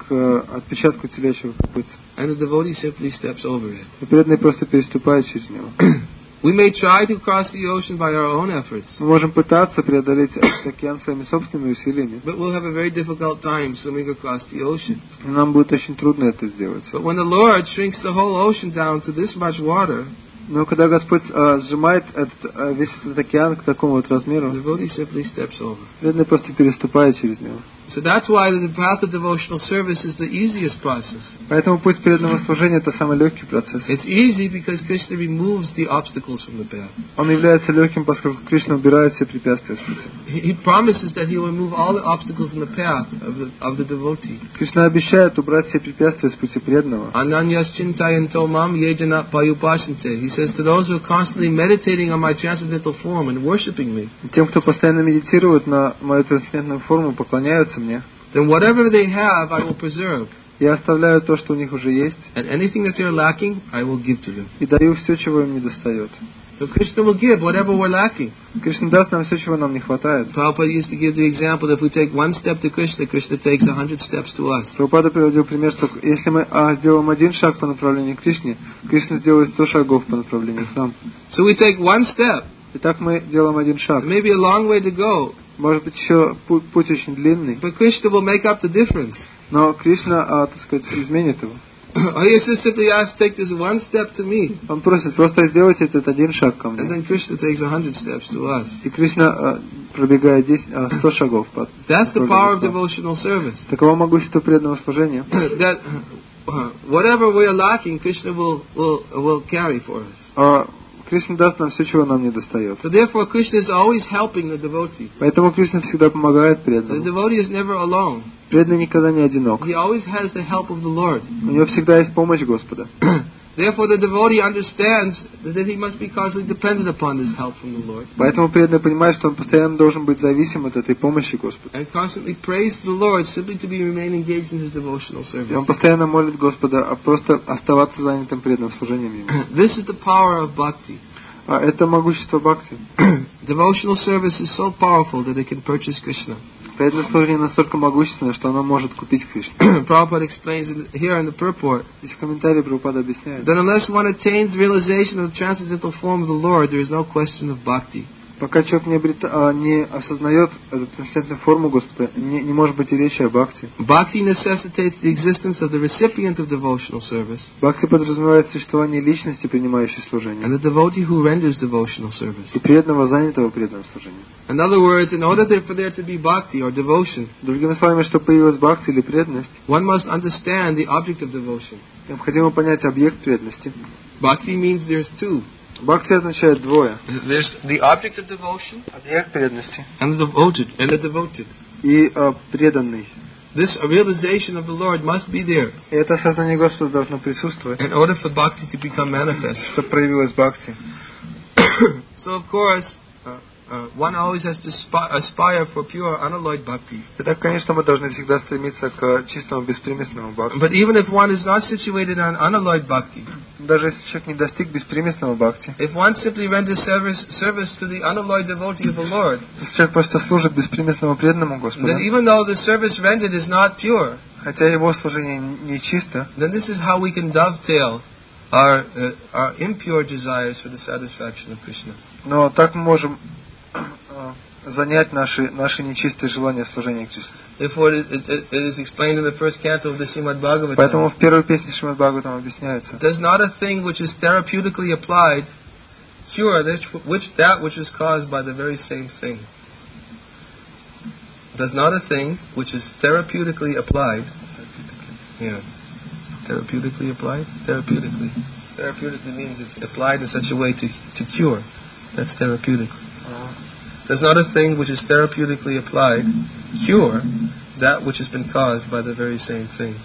к отпечатку телячьего копытца. And the devotee simply steps over it. И преданный просто переступает через него. We may try to cross the ocean by our own efforts, Мы можем пытаться преодолеть этот океан своими собственными усилиями, but we'll have a very difficult time swimming across the ocean. но нам будет очень трудно это сделать. But when the Lord shrinks the whole ocean down to this much water, Но когда Господь сжимает весь этот океан к такому вот размеру, the devotee simply steps over. преданный просто переступает через него. So that's why the path of devotional service is the easiest process. Поэтому путь преданного служения — это самый легкий процесс. It's easy because Krishna removes the obstacles from the path. Он является легким, поскольку Кришна убирает все препятствия с пути. He promises that he will remove all the obstacles in the path of the devotee. Кришна обещает убрать все препятствия с пути преданного. Ananyas chintayanto mam yejana payupasante. He says to those who are constantly meditating on my transcendental form and worshipping me, Тем, кто постоянно медитирует на мою трансцендентную форму, поклоняются мне, then whatever they have I will preserve, я оставляю то, что у них уже есть, and anything that they're lacking I will give to them. и даю все, чего им недостает. So Krishna will give whatever we're lacking. Кришна даст нам все, чего нам не хватает. Prabhupada used to give the example that if we take one step to Krishna, Krishna takes 100 steps to us. Прабхупада приводил пример, что если мы сделаем один шаг по направлению к Кришне, Кришна сделает 100 шагов по направлению к нам. So we take one step. Итак, мы делаем один шаг. It may be a long way to go. Может быть, еще путь очень длинный. But Krishna will make up the difference. Но Кришна, так сказать, изменит его. He simply asks, take this one step to me. Он просит, просто сделайте этот один шаг ко мне. And then Krishna takes 100 steps to us. И Кришна пробегает 100 шагов. That's the power of devotional service. Таково могущество преданного служения. That whatever we are lacking, Krishna will carry for us. Кришна даст нам все, чего нам не достает. So therefore, Krishna is always helping the devotee. Поэтому Кришна всегда помогает The преданному. devotee is never alone. Преданный никогда не одинок. He always has the help of the Lord. У него всегда есть помощь Господа. Therefore, the devotee understands that he must be constantly dependent upon this help from the Lord. Поэтому преданный понимает, что он постоянно должен быть зависим от этой помощи Господа. And constantly prays to the Lord simply to remain engaged in his devotional service. И он постоянно молит Господа, просто оставаться занятым преданным служением Ему. This is the power of bhakti. Это могущество бхакти. Devotional service is so powerful that it can purchase Krishna. Преданное служение настолько могущественное, что оно может купить Кришну. Prabhupada explains here in the purport Здесь в комментарии Прабхупада объясняет, that unless one attains realization of the transcendental form of the Lord, there is no question of bhakti. пока человек не осознает эту трансцендентную форму Господа, не может быть и речи о бхакти. Bhakti necessitates the existence of the recipient of devotional service. Бхакти подразумевает существование личности, принимающей служение, And the devotee who renders devotional service. и преданного, занятого преданным служением. In other words, in order for there to be bhakti or devotion, Другими словами, чтобы появилась бхакти или преданность, one must understand the object of devotion. необходимо понять объект преданности. Bhakti means there's two. Бхакти означает двое. There's the object of devotion Объект преданности and the devoted. и преданный. This realization of the Lord must be there И это осознание Господа должно присутствовать, in order for bhakti to become manifest. чтобы проявилась бхакти. So of course, one always has to aspire for pure, unalloyed bhakti. Итак, конечно, мы должны всегда стремиться к чистому, беспримесному бхакти. But even if one is not situated on unalloyed bhakti, Даже если человек не достиг беспримесного бхакти, if one simply renders service to the unalloyed devotee of the Lord, если человек просто служит беспримесному преданному Господу, then even though the service rendered is not pure, хотя его служение не чисто, then this is how we can dovetail our impure desires for the satisfaction of Krishna. но так мы можем занять наши нечистые желания в служении Кришне. Therefore, it is explained in the first canto of the Srimad Bhagavatam. Поэтому в первой песне Шримад Бхагаватам объясняется: Does not a thing which is therapeutically applied cure that which is caused by the very same thing? Does not a thing which is therapeutically applied, therapeutically applied? Therapeutically means it's applied in such a way to cure. That's therapeutic. Does not a thing which is therapeutically applied cure that which has been caused by the very same thing?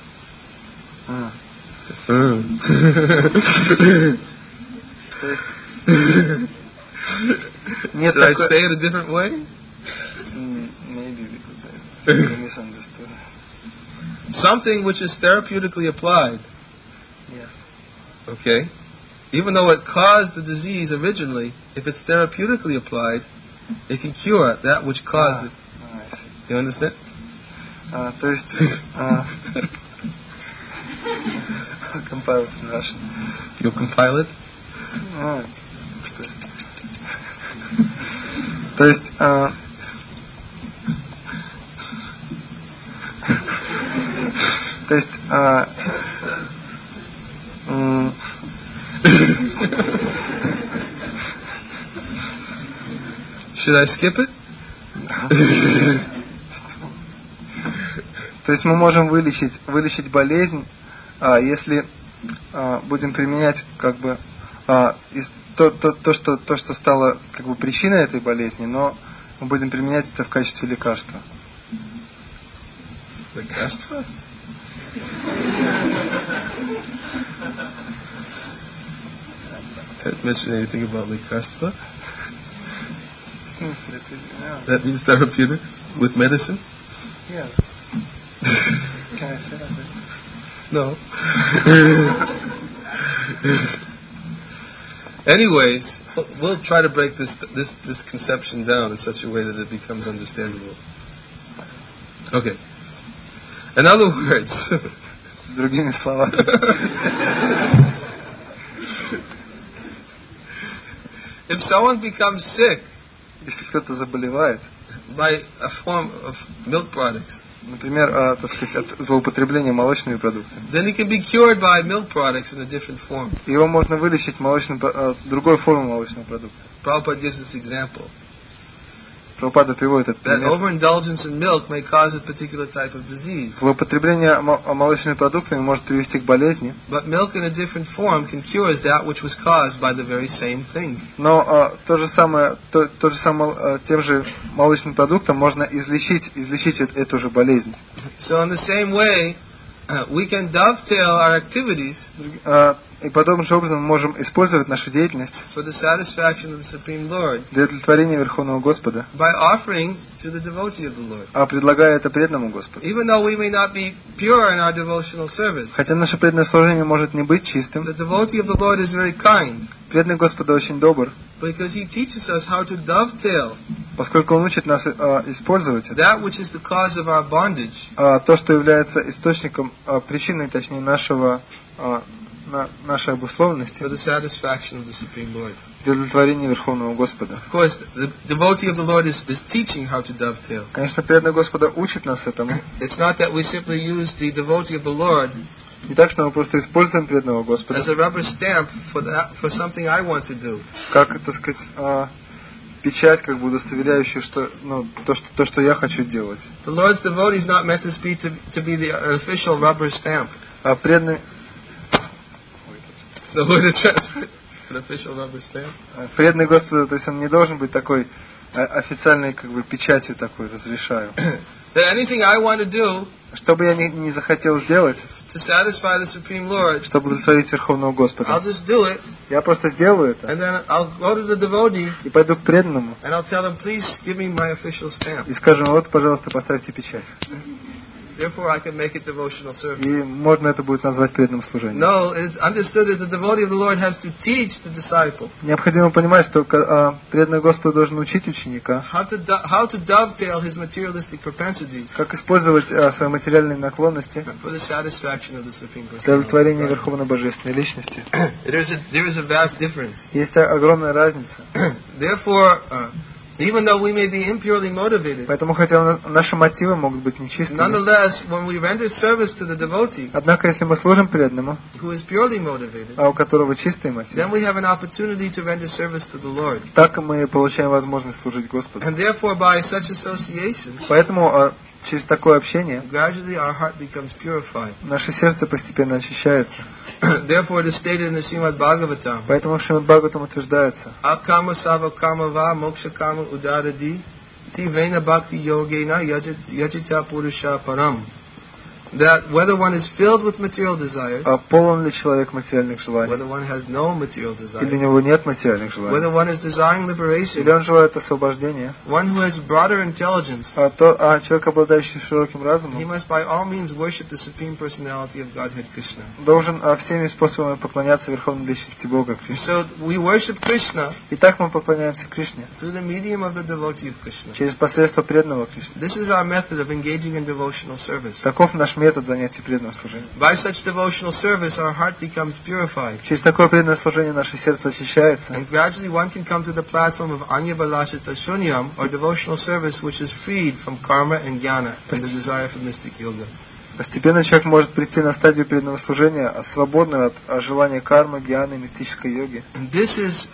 Should I say it a different way? Maybe because I misunderstood. Something which is therapeutically applied. Yes. Okay? Even though it caused the disease originally, if it's therapeutically applied, it can cure that which caused it. I see. You understand? То есть compile it in Russian. You'll compile it? То есть Should I skip it? То есть мы можем вылечить болезнь, если будем применять как бы то, что стало как бы причиной этой болезни, но мы будем применять это в качестве лекарства. Лекарство? Didn't mention anything about лекарство. That means therapeutic with medicine? Yeah. Can I say that? No. Anyways, we'll try to break this conception down in such a way that it becomes understandable. Okay. In other words, Другими словами, if someone becomes sick если кто-то заболевает, by a form of milk products, например, так сказать, от злоупотребления молочными продуктами, then he can be cured by milk products in a different form. его можно вылечить другой формой молочного продукта. Prabhupada gives this example. Прабхупада приводит этот That пример. overindulgence in milk may cause a particular type of disease. Злоупотребление молочными продуктами может привести к болезни, But milk in a different form can cure that which was caused by the very same thing. но тот же самый тем же молочным продуктом можно излечить эту же болезнь. So in the same way, we can dovetail our activities И подобным же образом мы можем использовать нашу деятельность for the satisfaction of the Supreme Lord для удовлетворения Верховного Господа, by offering to the devotee of the Lord. предлагая это преданному Господу. Even though we may not be pure in our devotional service, Хотя наше преданное служение может не быть чистым, the devotee of the Lord is very kind преданный Господа очень добр, because he teaches us how to dovetail поскольку Он учит нас использовать это. that which is the cause of our bondage То, что является источником, причиной, точнее, нашей обусловленности for the satisfaction of the Supreme Lord. для удовлетворения Верховного Господа. Of course, the devotee of the Lord is teaching how to dovetail. Конечно, преданный Господа учит нас этому. It's not that we simply use the devotee of the Lord Не так, что мы просто используем преданного Господа, as a rubber stamp for something I want to do. как, так сказать, печать, как бы удостоверяющая, что, то, что я хочу делать. The Lord's devotee is not meant to be the official rubber stamp. Преданный The way to translate an official rubber stamp. Преданный Господу, то есть он не должен быть такой официальной, как бы, печатью такой, разрешаю. That anything I want to do Что бы я не захотел сделать, to satisfy the Supreme Lord, чтобы удовлетворить Верховного I'll Господа, just do it, я просто сделаю это and then I'll go to the devotee и пойду к преданному and I'll tell him, please give me my official stamp. и скажу: вот, пожалуйста, поставьте печать. Therefore, I can make it devotional service. И можно это будет назвать преданным служением. No, it is understood that the devotee of the Lord has to teach the disciple Необходимо понимать, что преданный Господу должен учить ученика, how to dovetail his materialistic propensities как использовать свои материальные наклонности for the satisfaction of the Supreme для Personality. удовлетворения Верховной Божественной Личности. There is a vast difference. Есть огромная разница. Therefore, even though we may be impurely motivated, Поэтому, хотя наши мотивы могут быть нечистыми, nonetheless, when we render service to the devotee однако, если мы служим преданному, who is purely motivated, у которого чистые мотивы, then we have an opportunity to render service to the Lord. так мы получаем возможность служить Господу. And therefore, by such association, Поэтому через такое общение gradually our heart becomes purified. наше сердце постепенно очищается. Therefore, it is stated in the Srimad Bhagavatam, Поэтому в Шримад Бхагаватам утверждается: Akama sava kama va moksha kama udaradi tivrena bhakti yogena yajita purusha param. That whether one is filled with material desires, полон ли человек материальных желаний, whether one has no material или у desires, него нет материальных желаний, whether one is desiring liberation, или он желает освобождения, one who has broader intelligence, человек, обладающий широким he разумом, must by all means worship the Supreme Personality of Godhead Krishna. должен всеми способами поклоняться Верховной Личности Бога Кришне. So we worship Krishna И так мы поклоняемся Кришне through the medium of the devotee of Krishna. через посредство преданного Кришне. This is our method of engaging in devotional service. Таков наш метод занятия преданного служения. By such devotional service, our heart becomes purified, Через такое преданное служение наше сердце очищается, and gradually one can come to the platform of Anyabalashita Shunyam, or devotional service which is freed from karma and jnana and the desire for mystic yoga. Постепенно человек может прийти на стадию преданного служения, свободную от желания кармы, гьяны, мистической йоги. And this is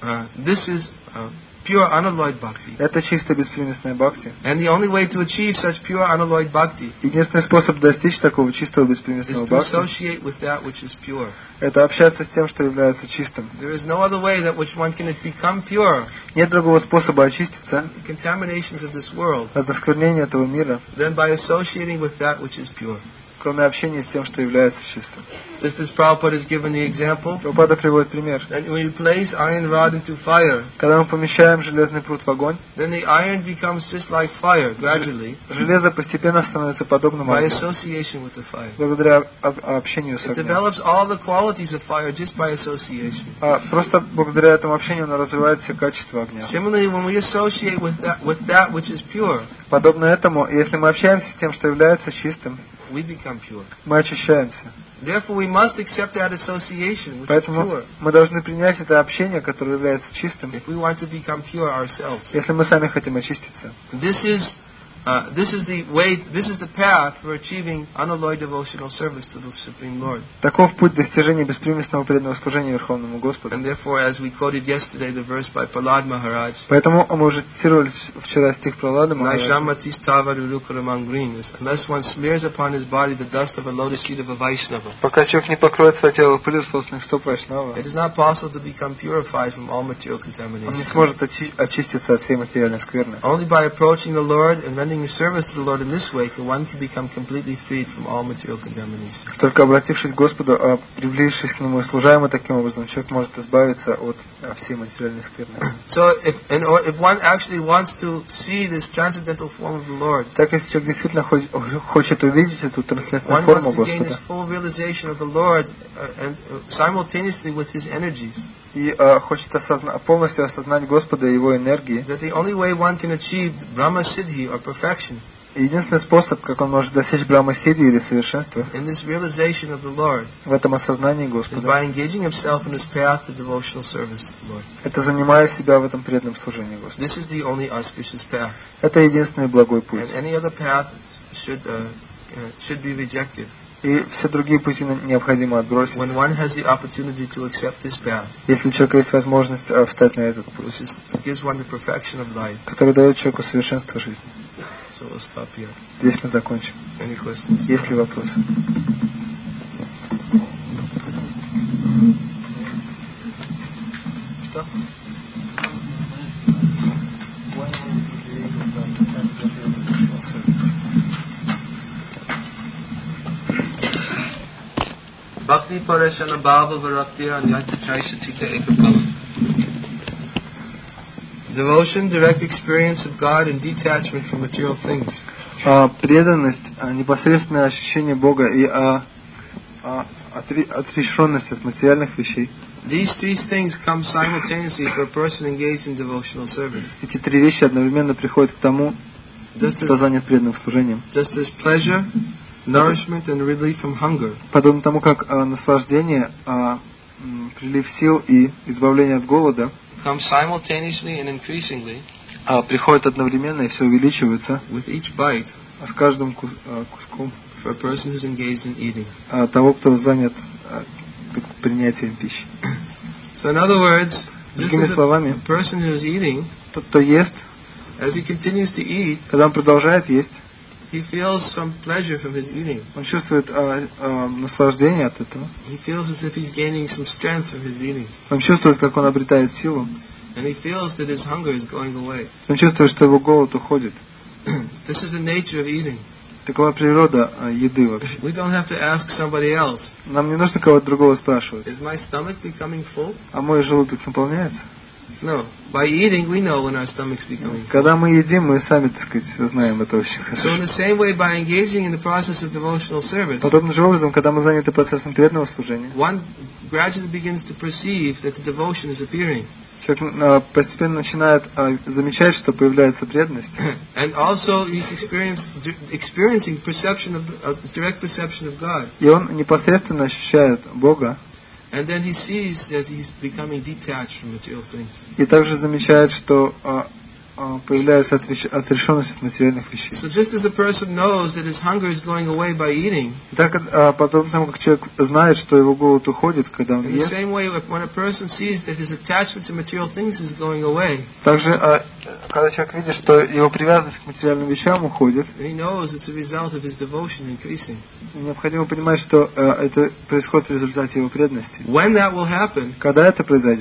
pure unalloyed bhakti. Это чистая беспримесная бхакти. And the only way to achieve such pure unalloyed bhakti Единственный способ достичь такого чистого is беспримесного to бхакти associate with that which is pure. — это общаться с тем, что является чистым. There is no other way that which one can become pure. Нет другого способа очиститься The contaminations of this world от осквернения этого мира, than by associating with that which is pure. кроме общения с тем, что является чистым. Just as Prabhupada has given the example, Прабхупада приводит пример. that when you place iron rod into fire, Когда мы помещаем железный пруд в огонь, then the iron becomes just like fire gradually железо постепенно становится подобным by огню, association with the fire. благодаря общению с It огнем. develops all the qualities of fire just by association. Просто благодаря этому общению оно развивает все качества огня. Similarly, when we associate with that which is pure, Подобно этому, если мы общаемся с тем, что является чистым, we become pure. мы очищаемся. Therefore, we must accept that association which is Поэтому pure мы должны принять это общение, которое является чистым, if we want to become pure ourselves. если мы сами хотим очиститься. This is the way. This is the path for achieving unalloyed devotional service to the Supreme Lord. Таков путь достижения беспримесного преданного служения Верховному Господу. And therefore, as we quoted yesterday, the verse by Prahlad Maharaj, Поэтому мы уже цитировали вчера стих Пралады Махараджа. unless one smears upon his body the dust of a lotus feet of a Vaishnava, Пока человек не покроет свое тело пылью слостных стоп Вайшнава, it is not possible to become purified from all material он не contamination. сможет очиститься от всей материальной скверны. Only by approaching the Lord and rendering service to the Lord in this way can one become completely freed from all material contamination. Только обратившись к Господу, приблизившись к Нему и служа Ему таким образом, человек может избавиться от всей материальной скверны. So if one actually wants to see this transcendental form of the Lord, Так, если человек действительно хочет увидеть эту трансцендентную one форму wants to gain his Господа full realization of the Lord and simultaneously with his energies, и хочет полностью осознать Господа и Его энергии, that the only way one can achieve Brahma Siddhi or perfection единственный способ, как он может достичь Брахма-сиддхи или совершенства, in this realization of the Lord в этом осознании is Господа, by engaging himself in this path to devotional service to the Lord. это занимая себя в этом преданном служении Господу. This is the only auspicious path, Это единственный благой путь. and any other path should be rejected. И все другие пути необходимо отбросить. When one has the opportunity to accept this path, Если у человека есть возможность встать на этот путь, which gives one the perfection of life. который дает человеку совершенство жизни. So we'll stop here. Здесь мы закончим. Any questions? Есть ли вопросы? Что? Bhakti Parashana Bhava Varaktiya Anyata Chaishatika Ekapala. Devotion, direct experience of God and detachment from material things. Преданность, непосредственное ощущение Бога и отрешенность от материальных вещей. These three things come simultaneously for a person engaged in devotional service. Эти три вещи одновременно приходят к тому, кто занят преданным служением. Just as pleasure, nourishment and relief from hunger Подобно тому, как наслаждение, прилив сил и избавление от голода come simultaneously and increasingly приходят одновременно и все увеличиваются with each bite с каждым куском for a person who's engaged in eating. Того, кто занят принятием пищи. So in other words, just Другими as словами, a person who's eating, тот, кто ест, as he continues to eat, когда он продолжает есть, he feels some pleasure from his eating. он чувствует наслаждение от этого. He feels as if he's gaining some strength from his eating. Он чувствует, как он обретает силу. And he feels that his hunger is going away. Он чувствует, что его голод уходит. This is the nature of eating. Такова природа еды вообще. We don't have to ask somebody else, Нам не нужно кого-то другого спрашивать. is my stomach becoming full? А мой желудок наполняется? No. By eating, we know when our stomach's becoming full. Когда мы едим, мы сами, так сказать, знаем это очень So in хорошо. the same way, by engaging in the process of devotional service, Подобным же образом, когда мы заняты процессом преданного служения, one gradually begins to perceive that the devotion is appearing. человек постепенно начинает замечать, что появляется преданность. And also he's experiencing direct perception of God. И он непосредственно ощущает Бога. And then he sees that he's becoming detached from material things. И также замечает, что появляется отрешенность от материальных вещей. So just as a person knows that his hunger is going away by eating, Так, подобно тому, как человек знает, что его голод уходит, когда он in the ест, same way, when a person sees that his attachment to material things is going away, также, когда человек видит, что его привязанность к материальным вещам уходит, he knows it's a result of his devotion increasing. необходимо понимать, что это происходит в результате его преданности. When that will happen, Когда это произойдет,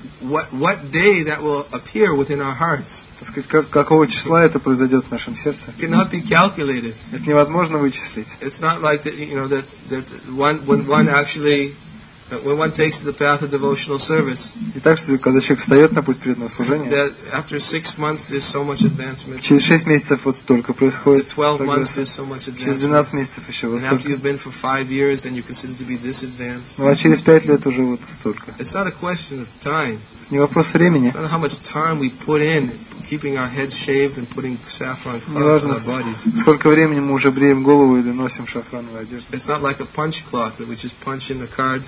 what day that will appear within our hearts. Так сказать, какого числа это произойдет в нашем сердце? It cannot be calculated. Это невозможно вычислить. It's not like that, that when one actually when one takes the path of devotional service. И так что когда человек встает на путь преданного служения, that after 6 months there's so much advancement. Через 6 месяцев вот столько происходит. After 12 months there's so much advancement. Через 12 месяцев еще вот and after столько. you've been for 5 years, then you're considered to be this advanced. Ну а через 5 лет уже вот столько. It's not a question of time. Не вопрос времени. It's not how much time we put in keeping our heads shaved and putting saffron cloth on our bodies. Сколько времени мы уже бреем голову или носим шафрановую одежду. It's not like a punch clock that we just punch in the card.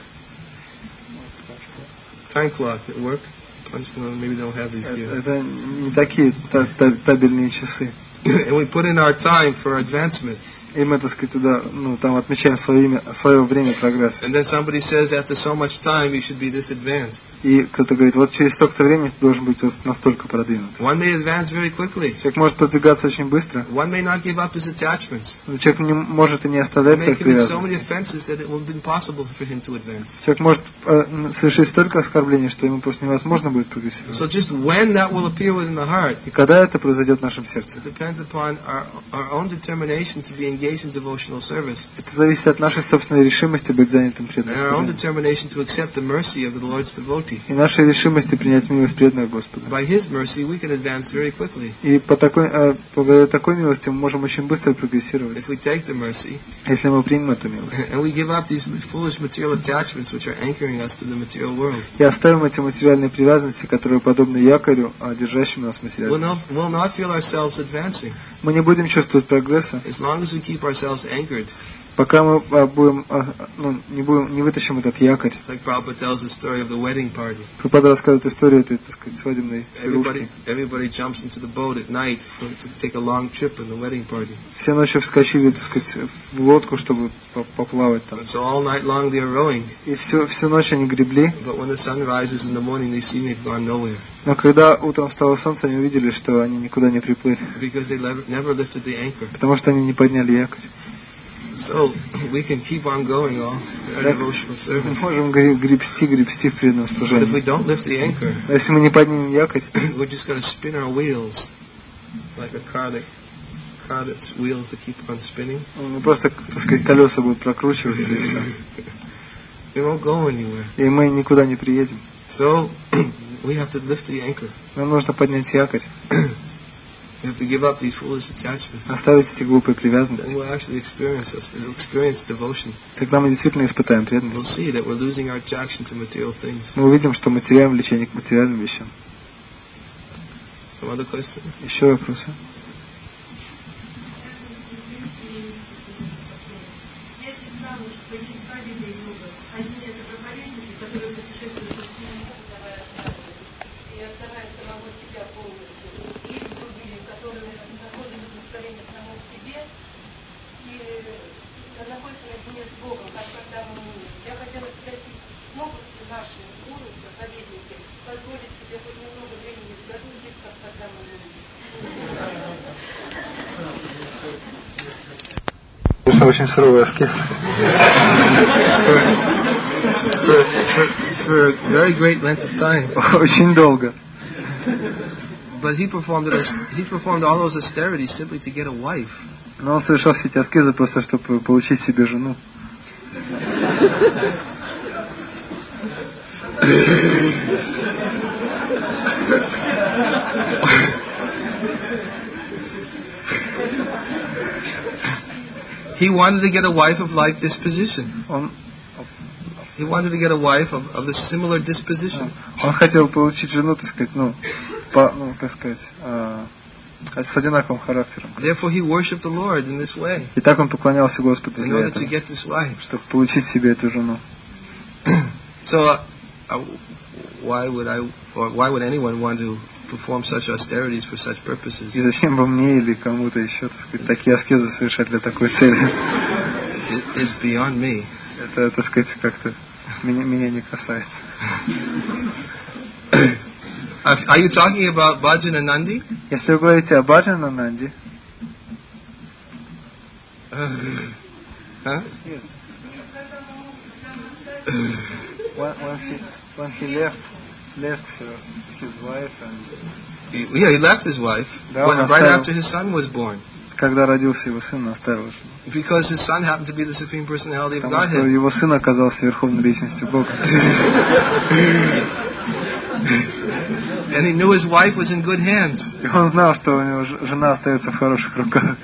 Time clock at work. Punch, no, maybe they don't have these here. Это не такие табельные часы. And we put in our time for advancement. И мы, так сказать, туда, там отмечаем свое время прогресса. And then somebody says after so much time you should be this advanced. И кто-то говорит, вот через столько времени ты должен быть вот настолько продвинут. One may advance very quickly. Человек может продвигаться очень быстро. One may not give up his attachments. Человек не может и не оставлять своих привязанностей. So many offenses that it will be impossible for him to advance. Человек может совершить столько оскорблений, что ему просто невозможно будет прогрессировать. So just when that will appear within the heart. И когда это произойдет в нашем сердце? It depends upon our own determination to be engaged in devotional service. Это зависит от нашей собственной решимости быть занятым преданным And our own служением. determination to accept the mercy of the Lord's devotee. И нашей решимости принять милость преданных Господа. By His mercy we can advance very quickly. И благодаря такой милости мы можем очень быстро прогрессировать. If we take the mercy, если мы примем эту милость. And we give up these foolish material attachments which are anchoring us to the material world. И оставим эти материальные привязанности, которые подобны якорю, держащему нас в материальном. We'll not feel ourselves advancing. Мы не будем чувствовать прогресса. As long as we keep ourselves anchored. Пока мы не вытащим этот якорь. Like Prabhupada tells the story of the wedding party. Прабхупада рассказывает историю этой, так сказать, свадебной пирушки. Everybody jumps into the boat at night to take a long trip in the wedding party. Все ночью вскочили, так сказать, в лодку, чтобы поплавать там. So all night long they are rowing. И всю ночь они гребли. But when the sun rises in the morning, they see they've gone nowhere. Но когда утром встало солнце, они увидели, что они никуда не приплыли. Because they never lifted the anchor. Потому что они не подняли якорь. So we can keep on going all our devotional service. Мы можем гребсти в преданном служении. If we don't lift the anchor, если мы не поднимем якорь, we're just going to spin our wheels like a car that's wheels that keep on spinning. Ну просто, так сказать, колеса будут прокручиваться и все. We won't go anywhere. И мы никуда не приедем. So we have to lift the anchor. Нам нужно поднять якорь. We have to give up these foolish attachments. Оставить эти глупые привязанности. And we'll actually experience devotion. Тогда мы действительно испытаем преданность. We'll see that we're losing our attraction to material things. Мы увидим, что мы теряем влечение к материальным вещам. Some other questions? Еще вопросы? Очень суровый аскез. For a very great length of time. Очень долго. But he performed all those austerities simply to get a wife. Но он совершал все эти аскезы просто, чтобы получить себе жену. He wanted to get a wife of like disposition. He wanted to get a wife of the similar disposition. Он хотел получить жену, так сказать, как сказать, с одинаковым характером. Therefore he worshipped the Lord in this way. И так он поклонялся Господу in order to get this wife. Чтобы получить себе эту жену. So why would anyone want to perform such austerities for such purposes? И зачем бы мне или кому-то еще, так сказать, такие аскезы совершать для такой цели? It's beyond me. Это, так сказать, как-то меня не касается. Are you talking about Bhajananandi? Если вы говорите о Bhajananandi, huh? Yes. When he left left his wife and he left his wife right after his son was born. Когда родился его сын, оставил жену. Because his son happened to be the supreme personality of Потому что Godhead. его сын оказался верховной личностью Бога. And he knew his wife was in good hands. И он знал, что у него жена остается в хороших руках.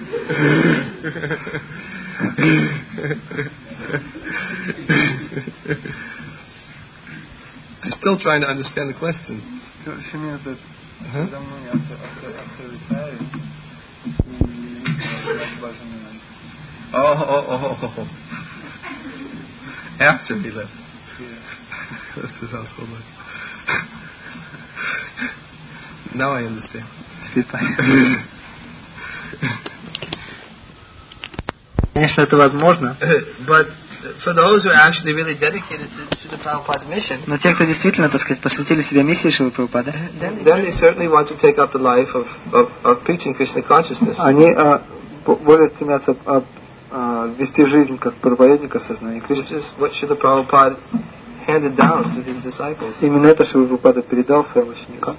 I'm still trying to understand the question. She means that after retiring, Oh. After he left. Yeah. Left his household life. Now I understand. Теперь понятно. Конечно, это возможно. But for those who are actually really dedicated to Srila Prabhupada's mission, Но те, кто действительно, так сказать, посвятили себя миссии Шрилы Прабхупады, then they certainly want to take up the life of preaching Krishna consciousness. они более стремятся вести жизнь как проповедника сознания Кришны. Which is what Srila Prabhupada handed down to his disciples. Именно это Шрила Прабхупада передал своим ученикам.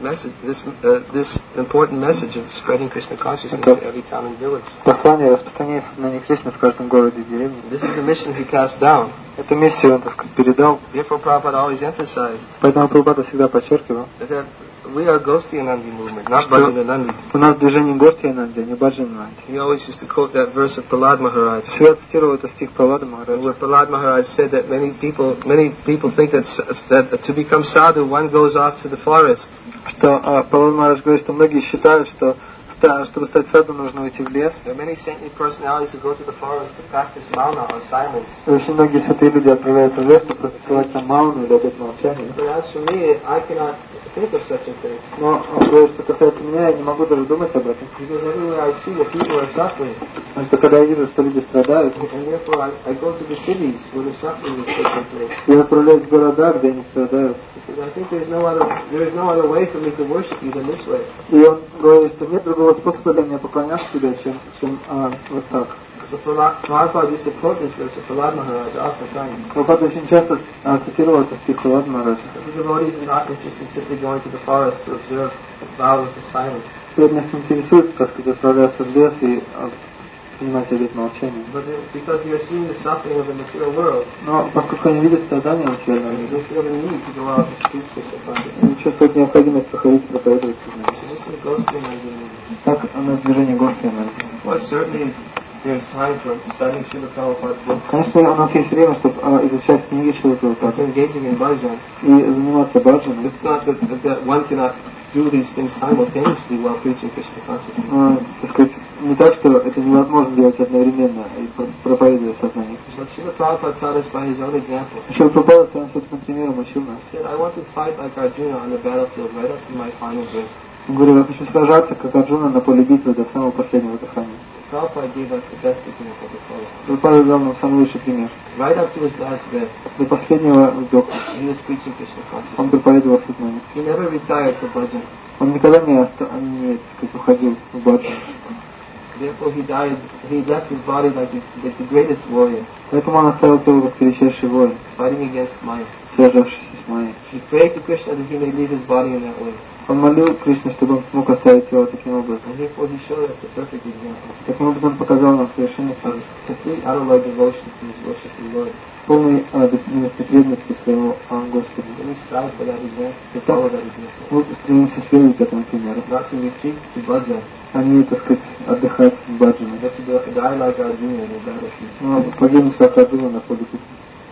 This important message of spreading Krishna consciousness to every town and village. Послание распространения сознания Кришны в каждом городе и деревне. This is the mission he passed down. Эту миссию он, так сказать, передал. Therefore, Prabhupada always emphasized Поэтому Прабхупада всегда подчеркивал, that we are Gostiyanandi movement, not Bhajananandi. у нас движение Гостиянанди, а не Баджананди. He always used to quote that verse of Prahlad Maharaj. Всегда цитировал этот стих Пралада Махараджа. Where Prahlad Maharaj said that many people think that to become sadhu one goes off to the forest. Что Пралад Махарадж говорит, что многие считают, что чтобы стать саду, нужно уйти в лес. There are many saintly personalities who go to the forest to practice mauna or silence. Очень многие святые люди отправляются в лес, чтобы практиковать там мауну или обет молчания. But as for me, I cannot think of such a thing. Но что касается меня, я не могу даже думать об этом. Because everywhere I see that people are suffering. Потому что когда я вижу, что люди страдают, And therefore I go to the cities where the suffering is taking place. я отправляюсь в города, где они страдают. I think there is no other way for me to worship you than this way. И он говорит, что нет другого способа для меня поклоняться тебе, чем вот так. So Prabhupada used to quote this verse of Prahlad Maharaj oftentimes. Прабхупада очень часто цитировал этот стих Пралада Махараджа. The devotees are not interested in simply going to the forest to observe vows of silence. Преданных интересует, так сказать, отправляться в лес и принимать обет молчания. But because they are seeing the suffering of the material world, Но поскольку они видят страдания материального мира, they feel the need to go out and preach Krishna consciousness. они чувствуют необходимость выходить и проповедовать сознание. So this is Gostiyanandi movement. Так оно движение Гостиянанди. Well, certainly there's time for studying Srila Prabhupada's books, Конечно, у нас есть время, чтобы изучать книги Шрилы for Прабхупады engaging in bhajan. и заниматься баджаном. It's not that one cannot do these things simultaneously while preaching Krishna consciousness. Так сказать, не так, что это невозможно делать одновременно и проповедуя сознание. But Srila Prabhupada taught us by his own example. Шрила Прабхупада своим собственным примером учил нас. He said, I want to fight like Arjuna on the battlefield right up to my final breath. Он говорил, я хочу сражаться, как Арджуна на поле битвы до самого последнего дыхания. Prabhupada gave us the best example to follow. Прабхупада дал нам самый лучший пример. Right up to his last breath, До последнего вздоха he was preaching Krishna он consciousness. проповедовал сознание. He never retired for bhajan. Он никогда не так сказать, уходил в баджан. Therefore he left his body like the greatest warrior, Поэтому он оставил тело как величайший воин, fighting against Maya. сражавшийся с Майей. He prayed to Krishna that he may leave his body in that way. Он молил Кришну, чтобы он смог оставить тело таким образом. And therefore he showed us the perfect example Таким образом он показал нам совершенно of complete outer devotion to his worshipful Lord. полной бессмертной преданности своему Господу. So we strive for that example, to follow that example. Мы стремимся следовать этому примеру. Not to retreat to bhajan, А не, так сказать, отдыхать в баджане. but to die like Arjuna in the battlefield. Но погибнуть как Арджуна на поле битвы.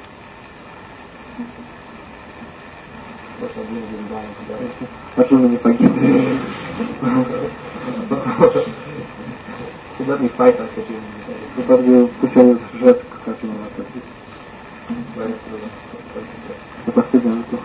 Of course, Arjuna didn't die in the battlefield. Арджуна не погиб. So let me fight like Arjuna in the battlefield. Прабхупада говорил, пусть я буду сражаться как Арджуна на поле битвы. Right up to the last breath. До последнего вздоха.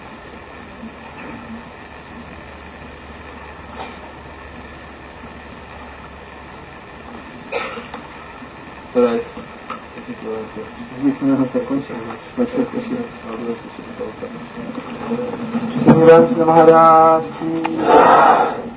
Right. I think we're on to. Здесь мы, наверное, закончим. Большое спасибо. I'll do this. Шри Рамчандра Махарадж ки